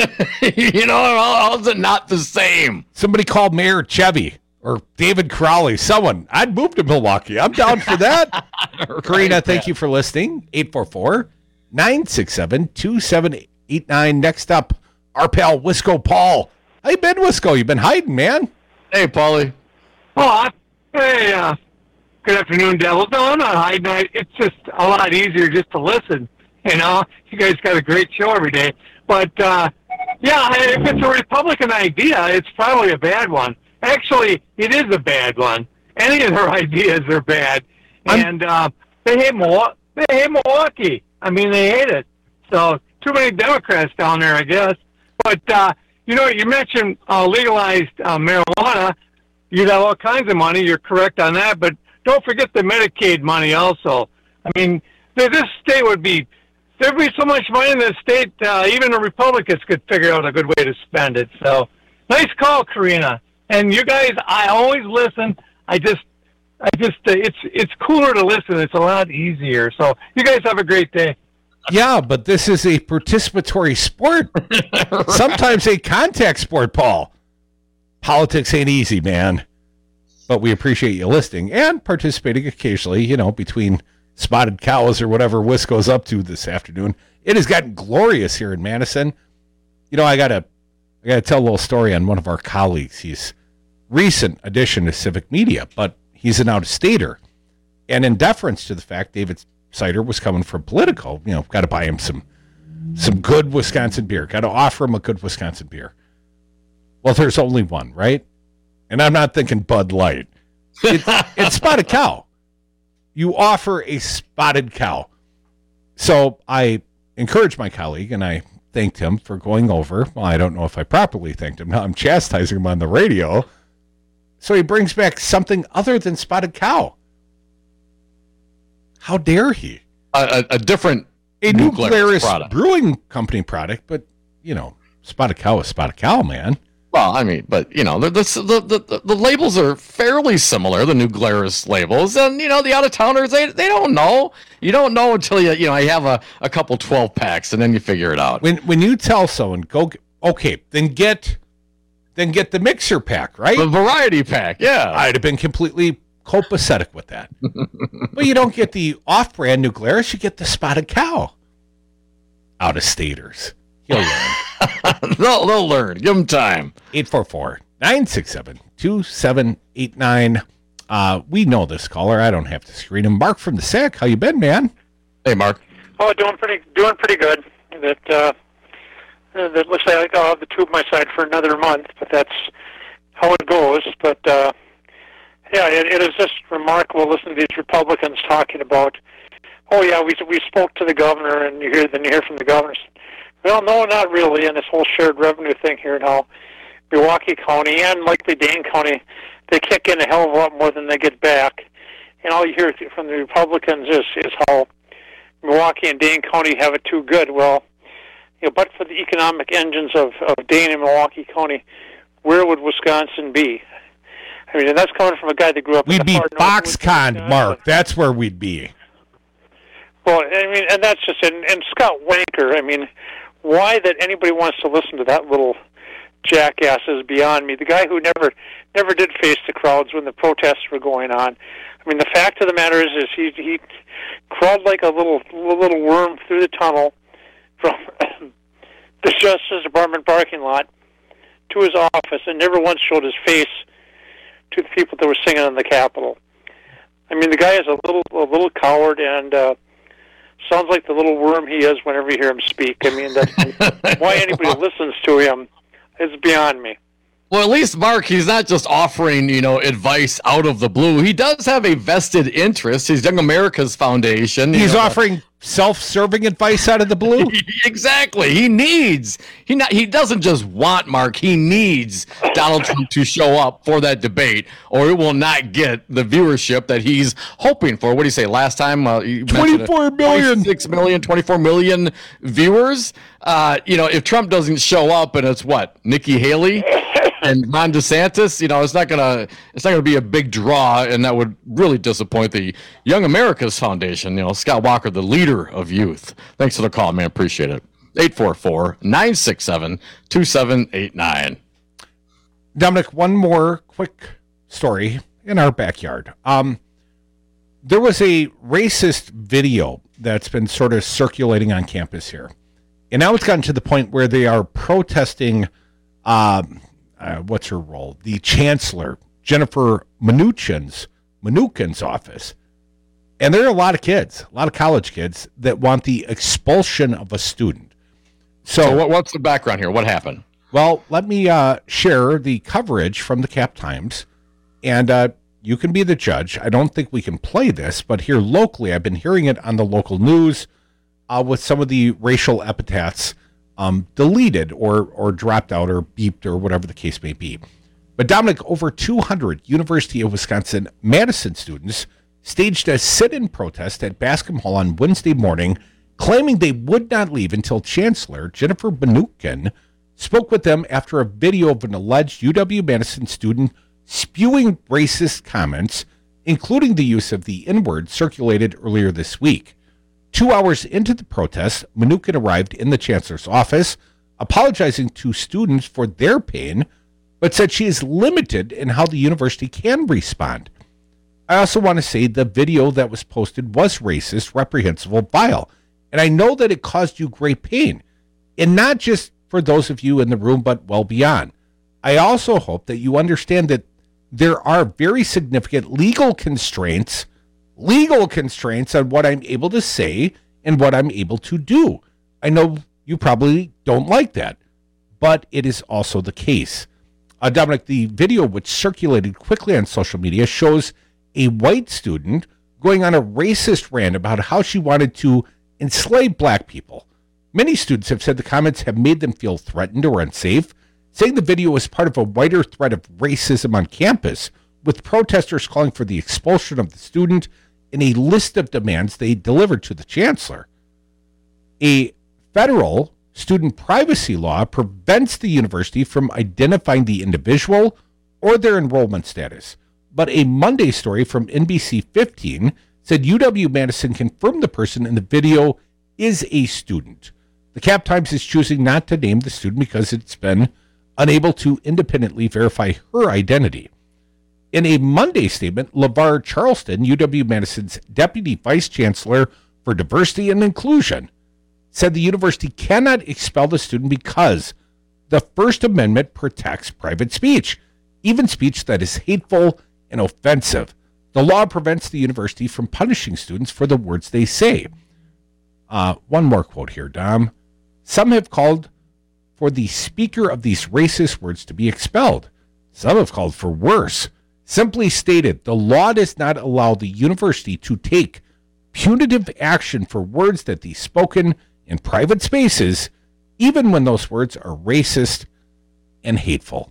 You know, how, how is it not the same? Somebody called Mayor Chevy or David Crowley. Someone. I'd move to Milwaukee. I'm down for that. Right, Karina, thank man. you for listening. eight four four, nine six seven, two seven eight nine. Next up, our pal Wisco Paul. How you been, Wisco? You been hiding, man? Hey, Paulie. Oh, hey, uh, good afternoon, Devils. No, I'm not hiding. I, it's just a lot easier just to listen. You know, you guys got a great show every day. But, uh, yeah, if it's a Republican idea, it's probably a bad one. Actually, it is a bad one. Any of their ideas are bad. And uh, they hate Milwaukee. They hate Milwaukee. I mean, they hate it. So, too many Democrats down there, I guess. But, uh, you know, you mentioned uh, legalized uh, marijuana. You'd have all kinds of money. You're correct on that. But don't forget the Medicaid money also. I mean, this state would be, there'd be so much money in this state, uh, even the Republicans could figure out a good way to spend it. So, nice call, Karina. And you guys, I always listen. I just, I just, uh, it's it's cooler to listen. It's a lot easier. So, you guys have a great day. Yeah, but this is a participatory sport. Right. Sometimes a contact sport, Paul. Politics ain't easy, man. But we appreciate you listening and participating occasionally, you know, between spotted cows or whatever Wisco's up to this afternoon. It has gotten glorious here in Madison. You know, I gotta I gotta tell a little story on one of our colleagues. He's recent addition to Civic Media, but he's an out-of-stater. And in deference to the fact David Sider was coming from Politico, you know, got to buy him some some good Wisconsin beer. Got to offer him a good Wisconsin beer. Well, there's only one, right? And I'm not thinking Bud Light. It's, it's Spotted Cow. You offer a Spotted Cow. So I encouraged my colleague, and I thanked him for going over. Well, I don't know if I properly thanked him. Now I'm chastising him on the radio. So he brings back something other than Spotted Cow. How dare he? A, a, a different a New Glarus product. Brewing Company product, but, you know, Spotted Cow is Spotted Cow, man. Well, I mean, but, you know, the the, the, the, the labels are fairly similar, the New Glarus labels, and, you know, the out-of-towners, they they don't know. You don't know until, you you know, you have a, a couple twelve-packs, and then you figure it out. When when you tell someone, go, okay, then get, then get the mixer pack, right? The variety pack, yeah. I'd have been completely copacetic with that. But you don't get the off-brand New Glarus, you get the Spotted Cow. Out-of-staters. He'll learn. they'll, they'll learn. Give them time. eight four four, nine six seven, two seven eight nine. Uh, we know this caller. I don't have to screen him. Mark from the S A C. How you been, man? Hey, Mark. Oh, doing pretty, doing pretty good. That uh, that looks like I'll have the tube my side for another month, but that's how it goes. But uh, yeah, it, it is just remarkable listening to these Republicans talking about, oh yeah, we we spoke to the governor, and you hear then you hear from the governor. Well, no, not really. And this whole shared revenue thing here, and how Milwaukee County and likely Dane County, they kick in a hell of a lot more than they get back. And all you hear from the Republicans is is how Milwaukee and Dane County have it too good. Well, you know, but for the economic engines of, of Dane and Milwaukee County, where would Wisconsin be? I mean, and that's coming from a guy that grew up. We'd in be the far north of Foxconn, Wisconsin. Mark. That's where we'd be. Well, I mean, and that's just and, and Scott Wanker. I mean, why that anybody wants to listen to that little jackass is beyond me. The guy who never never did face the crowds when the protests were going on. I mean, the fact of the matter is, is he he crawled like a little little worm through the tunnel from the Justice Department parking lot to his office, and never once showed his face to the people that were singing in the Capitol. I mean, the guy is a little a little coward, and uh, sounds like the little worm he is whenever you hear him speak. I mean, that's why anybody listens to him is beyond me. Well, at least, Mark, he's not just offering, you know, advice out of the blue. He does have a vested interest. His Young America's Foundation. He's know, offering self-serving advice out of the blue? Exactly. He needs, he not, he doesn't just want, Mark, he needs Donald Trump to show up for that debate, or he will not get the viewership that he's hoping for. What do you say? Last time, uh, you twenty-four million. twenty-six million, twenty-four million viewers. Uh, you know, if Trump doesn't show up and it's what? Nikki Haley? And Ron DeSantis, you know, it's not gonna it's not gonna be a big draw, and that would really disappoint the Young America's Foundation. You know, Scott Walker, the leader of youth. Thanks for the call, man. Appreciate it. eight four four, nine six seven, two seven eight nine. Dominic, one more quick story in our backyard. Um, there was a racist video that's been sort of circulating on campus here, and now it's gotten to the point where they are protesting. Um, Uh, what's her role? The Chancellor, Jennifer Mnuchin's, Mnuchin's office. And there are a lot of kids, a lot of college kids that want the expulsion of a student. So, so what, what's the background here? What happened? Well, let me uh, share the coverage from the Cap Times, and uh, you can be the judge. I don't think we can play this, but here locally, I've been hearing it on the local news uh, with some of the racial epithets Um, deleted or or dropped out or beeped or whatever the case may be. But Dominic, over two hundred University of Wisconsin-Madison students staged a sit-in protest at Bascom Hall on Wednesday morning, claiming they would not leave until Chancellor Jennifer Mnuchin spoke with them after a video of an alleged U W-Madison student spewing racist comments, including the use of the N-word, circulated earlier this week. Two hours into the protest, Mnuchin arrived in the chancellor's office, apologizing to students for their pain, but said she is limited in how the university can respond. I also want to say the video that was posted was racist, reprehensible, vile, and I know that it caused you great pain, and not just for those of you in the room, but well beyond. I also hope that you understand that there are very significant legal constraints legal constraints on what I'm able to say and what I'm able to do. I know you probably don't like that, but it is also the case. Uh, Dominic, the video, which circulated quickly on social media, shows a white student going on a racist rant about how she wanted to enslave black people. Many students have said the comments have made them feel threatened or unsafe, saying the video was part of a wider threat of racism on campus, with protesters calling for the expulsion of the student in a list of demands they delivered to the chancellor. A federal student privacy law prevents the university from identifying the individual or their enrollment status. But a Monday story from N B C fifteen said U W-Madison confirmed the person in the video is a student. The Cap Times is choosing not to name the student because it's been unable to independently verify her identity. In a Monday statement, LeVar Charleston, U W-Madison's Deputy Vice Chancellor for Diversity and Inclusion, said the university cannot expel the student because the First Amendment protects private speech, even speech that is hateful and offensive. The law prevents the university from punishing students for the words they say. Uh, one more quote here, Dom. Some have called for the speaker of these racist words to be expelled. Some have called for worse. Simply stated, the law does not allow the university to take punitive action for words that be spoken in private spaces, even when those words are racist and hateful.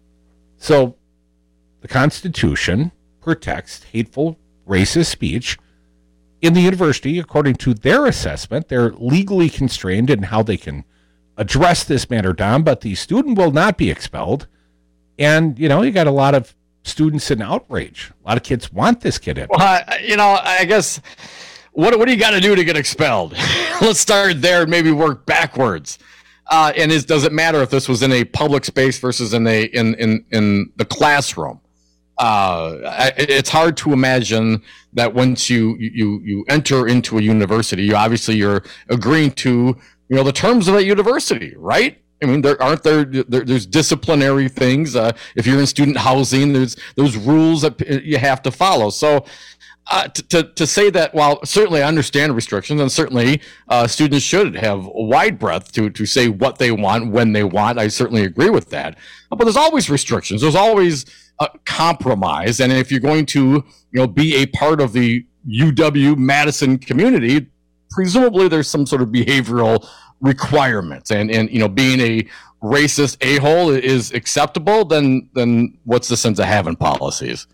So, the Constitution protects hateful, racist speech. In the university, according to their assessment, they're legally constrained in how they can address this matter, Dom, but the student will not be expelled. And, you know, you got a lot of students in outrage. A lot of kids want this kid in. Well, I, you know, I guess, what, what do you got to do to get expelled? Let's start there and maybe work backwards. Uh, and is, does it matter if this was in a public space versus in a in in, in the classroom? Uh, I, it's hard to imagine that once you you you enter into a university, you obviously you're agreeing to you know the terms of that university, right? I mean, there aren't there, there there's disciplinary things. Uh, if you're in student housing, there's there's rules that you have to follow. So. Uh, to, to to say that, while certainly I understand restrictions, and certainly uh, students should have a wide breadth to to say what they want when they want, I certainly agree with that. But there's always restrictions. There's always uh, compromise, and if you're going to you know be a part of the U W-Madison community, presumably there's some sort of behavioral requirements, and and you know being a racist a-hole is acceptable. Then then what's the sense of having policies?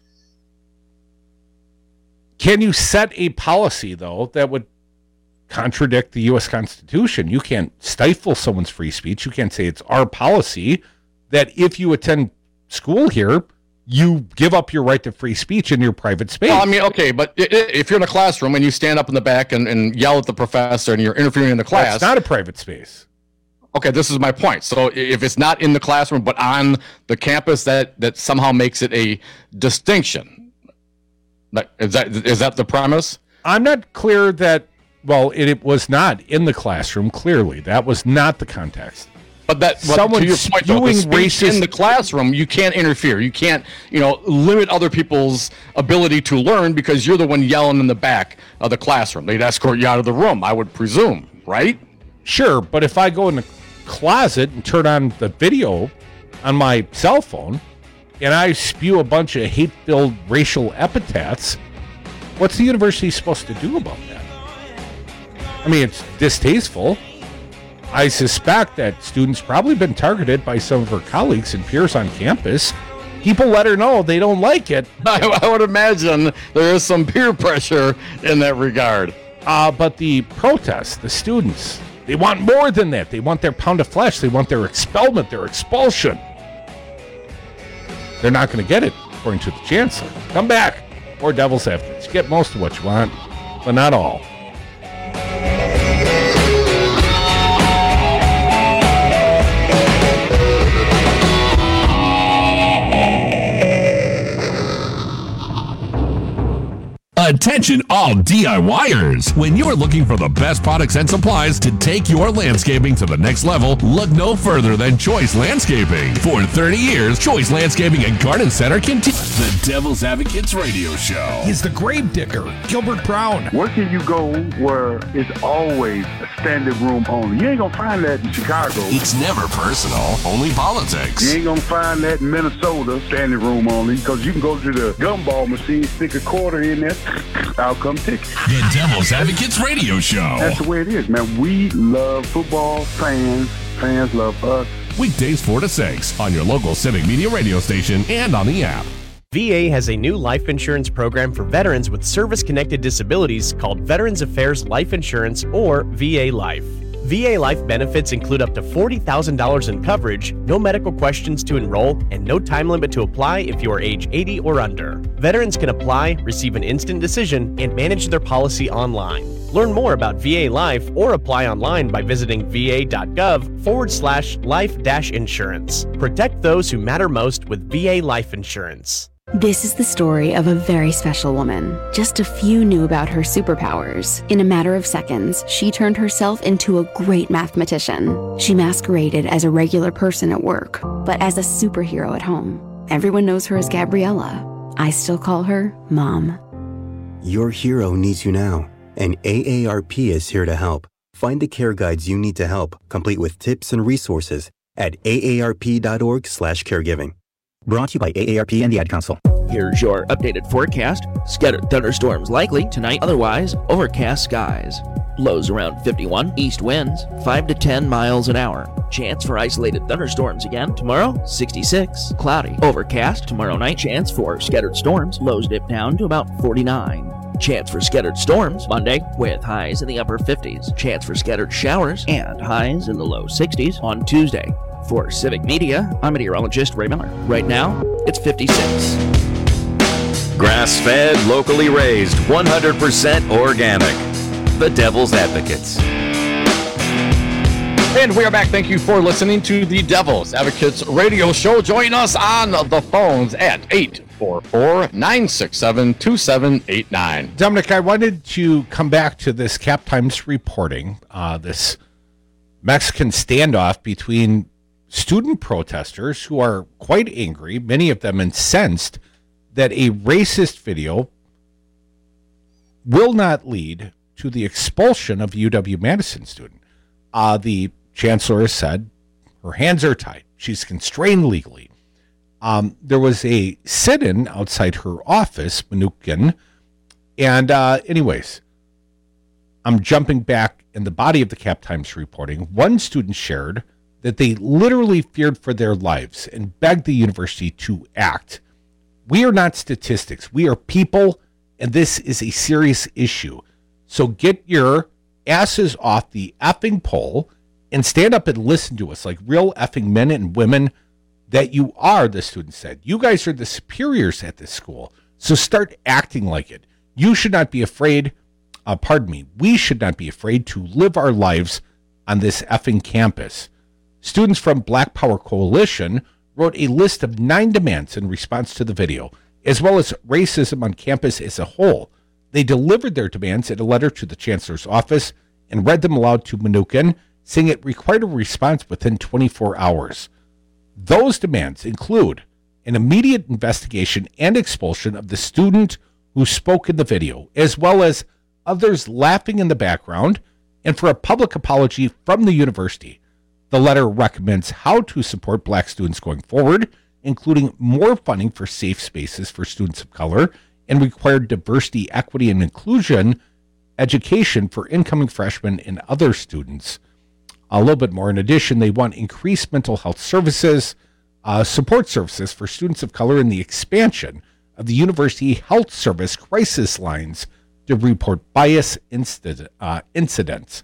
Can you set a policy, though, that would contradict the U S Constitution? You can't stifle someone's free speech. You can't say it's our policy that if you attend school here, you give up your right to free speech in your private space. Well, I mean, okay, but if you're in a classroom and you stand up in the back and, and yell at the professor and you're interfering in the class. That's not a private space. Okay, this is my point. So if it's not in the classroom but on the campus, that, that somehow makes it a distinction. Is that is that the premise? I'm not clear that, well, it, it was not in the classroom, clearly. That was not the context. But that, Someone to your point, though, the speech racist in the classroom, you can't interfere. You can't, you know, limit other people's ability to learn because you're the one yelling in the back of the classroom. They'd escort you out of the room, I would presume, right? Sure, but if I go in the closet and turn on the video on my cell phone, and I spew a bunch of hate-filled racial epithets, what's the university supposed to do about that? I mean, it's distasteful. I suspect that students probably been targeted by some of her colleagues and peers on campus. People let her know they don't like it. I, I would imagine there is some peer pressure in that regard. Uh, but the protests, the students, they want more than that. They want their pound of flesh. They want their expellment, their expulsion. They're not going to get it, according to the chancellor. Come back. More devil's advocates. You get most of what you want, but not all. Attention all DIYers! When you're looking for the best products and supplies to take your landscaping to the next level, look no further than Choice Landscaping. For thirty years, Choice Landscaping and Garden Center continues. The Devil's Advocates Radio Show. He's the grave digger, Gilbert Brown. Where can you go where it's always a standing room only? You ain't gonna find that in Chicago. It's never personal, only politics. You ain't gonna find that in Minnesota, standing room only, because you can go to the gumball machine, stick a quarter in there, I'll come take it. The Devil's Advocates Radio Show. That's the way it is, man. We love football, fans, fans love us. Weekdays four to six on your local Civic Media radio station and on the app. V A has a new life insurance program for veterans with service-connected disabilities called Veterans Affairs Life Insurance, or V A Life. V A Life benefits include up to forty thousand dollars in coverage, no medical questions to enroll, and no time limit to apply if you are age eighty or under. Veterans can apply, receive an instant decision, and manage their policy online. Learn more about V A Life or apply online by visiting va.gov forward slash life dash insurance. Protect those who matter most with V A Life Insurance. This is the story of a very special woman. Just a few knew about her superpowers. In a matter of seconds, she turned herself into a great mathematician. She masqueraded as a regular person at work, but as a superhero at home. Everyone knows her as Gabriella. I still call her Mom. Your hero needs you now, and A A R P is here to help. Find the care guides you need to help, complete with tips and resources at A A R P dot org slash caregiving. Brought to you by A A R P and the Ad Council. Here's your updated forecast. Scattered thunderstorms likely tonight, otherwise overcast skies. Lows around fifty-one, east winds five to ten miles an hour. Chance for isolated thunderstorms again tomorrow, sixty-six. Cloudy, overcast tomorrow night. Chance for scattered storms. Lows dip down to about forty-nine. Chance for scattered storms Monday with highs in the upper fifties. Chance for scattered showers and highs in the low sixties on Tuesday. For Civic Media, I'm meteorologist Ray Miller. Right now, it's fifty-six. Grass-fed, locally raised, one hundred percent organic. The Devil's Advocates. And we are back. Thank you for listening to the Devil's Advocates radio show. Join us on the phones at eight four four, nine six seven, two seven eight nine. Dominic, I wanted to come back to this Cap Times reporting, uh, this Mexican standoff between student protesters who are quite angry, many of them incensed, that a racist video will not lead to the expulsion of a U W-Madison student. Uh, the chancellor has said her hands are tied. She's constrained legally. Um, there was a sit-in outside her office, Mnookin, and uh, anyways, I'm jumping back in the body of the Cap Times reporting. One student shared that they literally feared for their lives and begged the university to act. We are not statistics. We are people, and this is a serious issue. So get your asses off the effing pole and stand up and listen to us like real effing men and women that you are, the student said. You guys are the superiors at this school, so start acting like it. You should not be afraid, uh, pardon me, we should not be afraid to live our lives on this effing campus. Students from Black Power Coalition wrote a list of nine demands in response to the video, as well as racism on campus as a whole. They delivered their demands in a letter to the chancellor's office and read them aloud to Mnookin, saying it required a response within twenty-four hours. Those demands include an immediate investigation and expulsion of the student who spoke in the video, as well as others laughing in the background, and for a public apology from the university. The letter recommends how to support black students going forward, including more funding for safe spaces for students of color and required diversity, equity, and inclusion education for incoming freshmen and other students. A little bit more. In addition, they want increased mental health services, uh, support services for students of color, and the expansion of the University Health Service crisis lines to report bias incident, uh, incidents.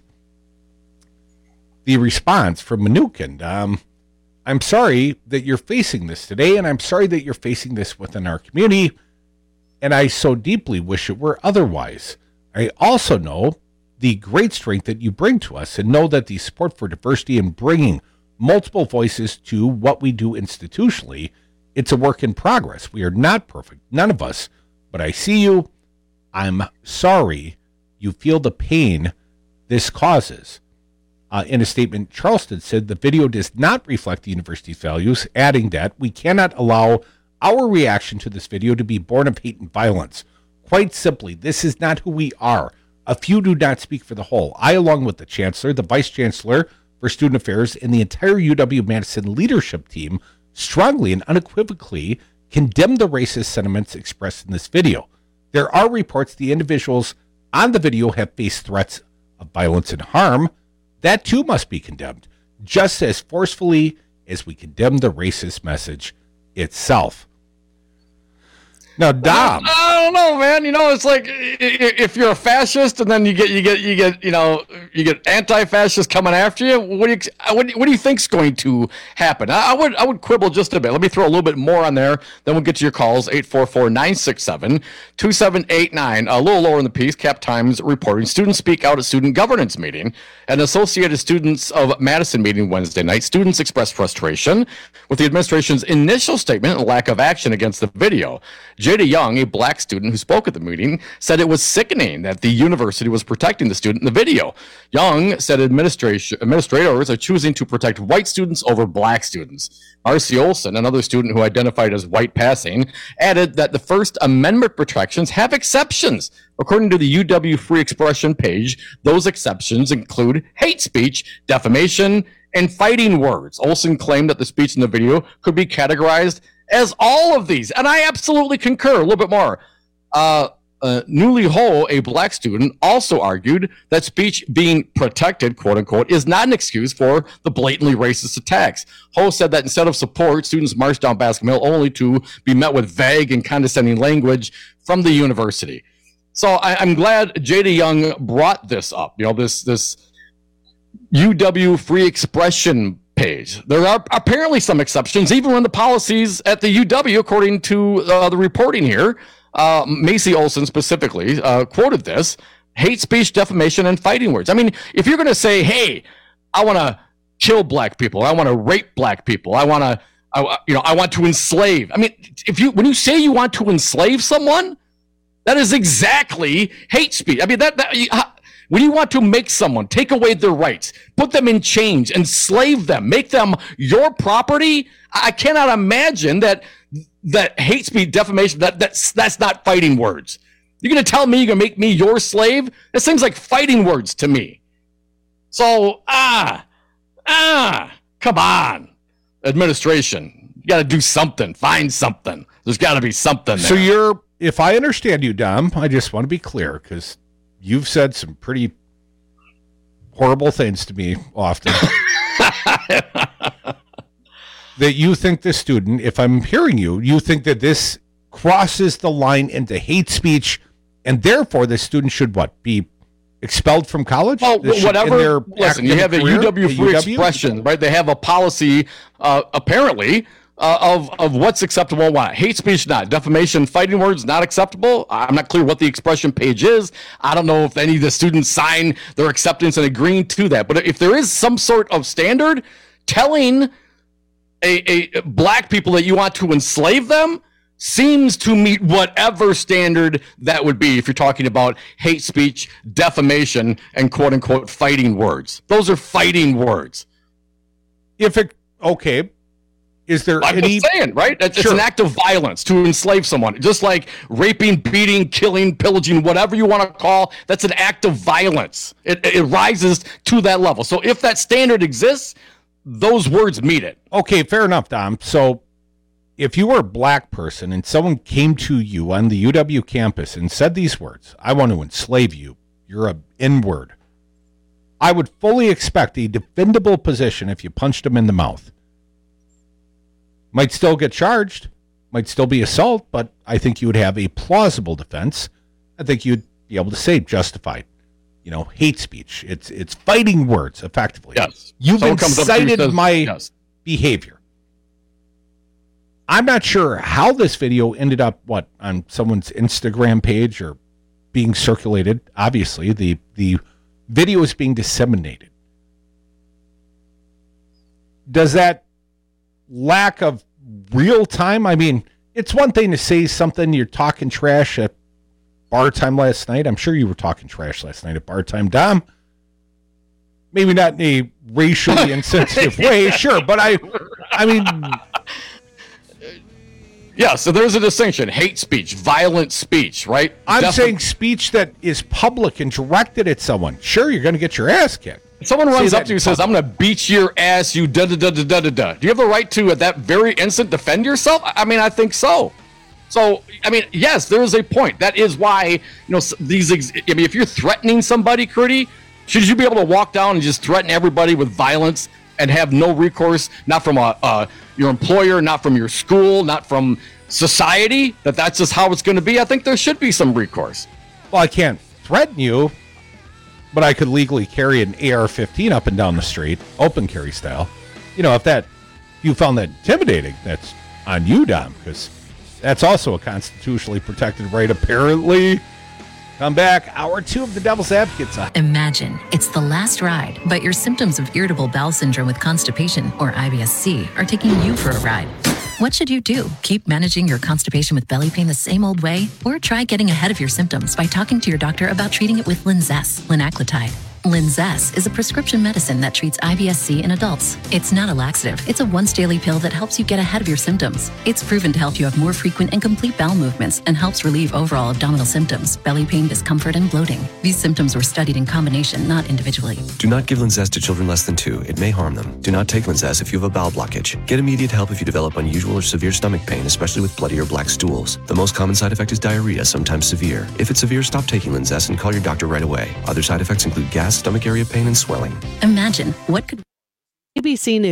The response from Mnookin, um, I'm sorry that you're facing this today, and I'm sorry that you're facing this within our community, and I so deeply wish it were otherwise. I also know the great strength that you bring to us and know that the support for diversity and bringing multiple voices to what we do institutionally, it's a work in progress. We are not perfect, none of us, but I see you. I'm sorry you feel the pain this causes. Uh, in a statement, Charleston said the video does not reflect the university's values, adding that we cannot allow our reaction to this video to be born of hate and violence. Quite simply, this is not who we are. A few do not speak for the whole. I, along with the chancellor, the vice chancellor for student affairs, and the entire U W-Madison leadership team, strongly and unequivocally condemn the racist sentiments expressed in this video. There are reports the individuals on the video have faced threats of violence and harm. That too must be condemned, just as forcefully as we condemn the racist message itself. Now, Dom. I, I don't know, man. You know, it's like if you're a fascist and then you get you get you get you know you get anti-fascists coming after you. What do you what, what do you think's going to happen? I, I would I would quibble just a bit. Let me throw a little bit more on there. Then we'll get to your calls. eight four four, nine six seven, two seven eight nine. A little lower in the piece. Cap Times reporting students speak out at student governance meeting. An Associated Students of Madison meeting Wednesday night. Students expressed frustration with the administration's initial statement and lack of action against the video. Jada Young, a black student who spoke at the meeting, said it was sickening that the university was protecting the student in the video. Young said administration administrators are choosing to protect white students over black students. Marcy Olson, another student who identified as white passing, added that the First Amendment protections have exceptions. According to the U W Free Expression page, those exceptions include hate speech, defamation, and fighting words. Olson claimed that the speech in the video could be categorized as all of these, and I absolutely concur. A little bit more. Uh, uh, Newly Ho, a black student, also argued that speech being protected, quote unquote, is not an excuse for the blatantly racist attacks. Ho said that instead of support, students marched down Bascom Hill only to be met with vague and condescending language from the university. So I, I'm glad Jada Young brought this up. You know, this this U W Free Expression page. There are apparently some exceptions, even when the policies at the U W, according to uh, the reporting here, uh, Macy Olson specifically uh, quoted this: hate speech, defamation, and fighting words. I mean, if you're going to say, "Hey, I want to kill black people. I want to rape black people. I want to, I, you know, I want to enslave." I mean, if you when you say you want to enslave someone, that is exactly hate speech. I mean, that that. You, when you want to make someone take away their rights, put them in chains, enslave them, make them your property, I cannot imagine that that hate speech, defamation, that that's that's not fighting words. You're going to tell me you're going to make me your slave? That seems like fighting words to me. So, ah, ah, come on, administration. You got to do something, find something. There's got to be something there. So you're, if I understand you, Dom, I just want to be clear because you've said some pretty horrible things to me often. That you think the student, if I'm hearing you, you think that this crosses the line into hate speech, and therefore the student should what? Be expelled from college? Well, This should whatever. end their Listen, you have a academic U W career Free at U W? Expression, right? They have a policy, uh, apparently, uh, of of what's acceptable and what. Hate speech, not. Defamation, fighting words, not acceptable. I'm not clear what the expression page is. I don't know if any of the students sign their acceptance and agreeing to that. But if there is some sort of standard telling a, a black people that you want to enslave them, seems to meet whatever standard that would be if you're talking about hate speech, defamation, and quote-unquote fighting words. Those are fighting words. If it, okay, is there I'm any... just saying, right? It's, Sure. it's an act of violence to enslave someone. Just like raping, beating, killing, pillaging, whatever you want to call, that's an act of violence. It, it rises to that level. So if that standard exists, those words meet it. Okay, fair enough, Dom. So if you were a black person and someone came to you on the U W campus and said these words, I want to enslave you, you're a N-word, I would fully expect a defendable position if you punched them in the mouth. Might still get charged, might still be assault, but I think you would have a plausible defense. I think you'd be able to say justified. You know, hate speech. It's it's fighting words, effectively. Yes. You've Someone comes up to you and incited says, my yes. behavior. I'm not sure how this video ended up, what, on someone's Instagram page or being circulated. Obviously, the, the video is being disseminated. Does that lack of real time? I mean, it's one thing to say something, you're talking trash at bar time last night. I'm sure you were talking trash last night at bar time, Dom. Maybe not in a racially insensitive way, sure, but I, I mean... Yeah, so there's a distinction. Hate speech, violent speech, right? I'm Defi- saying speech that is public and directed at someone. Sure, you're going to get your ass kicked. Someone runs Say up that to you and in says, I'm going to beat your ass, you da da da da da da da. Do you have the right to, at that very instant, defend yourself? I mean, I think so. So, I mean, yes, there is a point. That is why, you know, s- these, ex- I mean, if you're threatening somebody, Curdy, should you be able to walk down and just threaten everybody with violence and have no recourse, not from a, uh, your employer, not from your school, not from society that that's just how it's going to be, I think there should be some recourse. Well, I can't threaten you, but I could legally carry an A R fifteen up and down the street, open carry style. You know, if that if you found that intimidating, that's on you, Dom, because that's also a constitutionally protected right, apparently. Come back, hour two of the Devil's Advocates. Imagine it's the last ride, but your symptoms of irritable bowel syndrome with constipation, or I B S C, are taking you for a ride. What should you do? Keep managing your constipation with belly pain the same old way? Or try getting ahead of your symptoms by talking to your doctor about treating it with Linzess, linaclotide. Linzess is a prescription medicine that treats I B S C in adults. It's not a laxative. It's a once-daily pill that helps you get ahead of your symptoms. It's proven to help you have more frequent and complete bowel movements and helps relieve overall abdominal symptoms, belly pain, discomfort, and bloating. These symptoms were studied in combination, not individually. Do not give Linzess to children less than two. It may harm them. Do not take Linzess if you have a bowel blockage. Get immediate help if you develop unusual or severe stomach pain, especially with bloody or black stools. The most common side effect is diarrhea, sometimes severe. If it's severe, stop taking Linzess and call your doctor right away. Other side effects include gas, stomach area pain, and swelling. Imagine what could A B C News.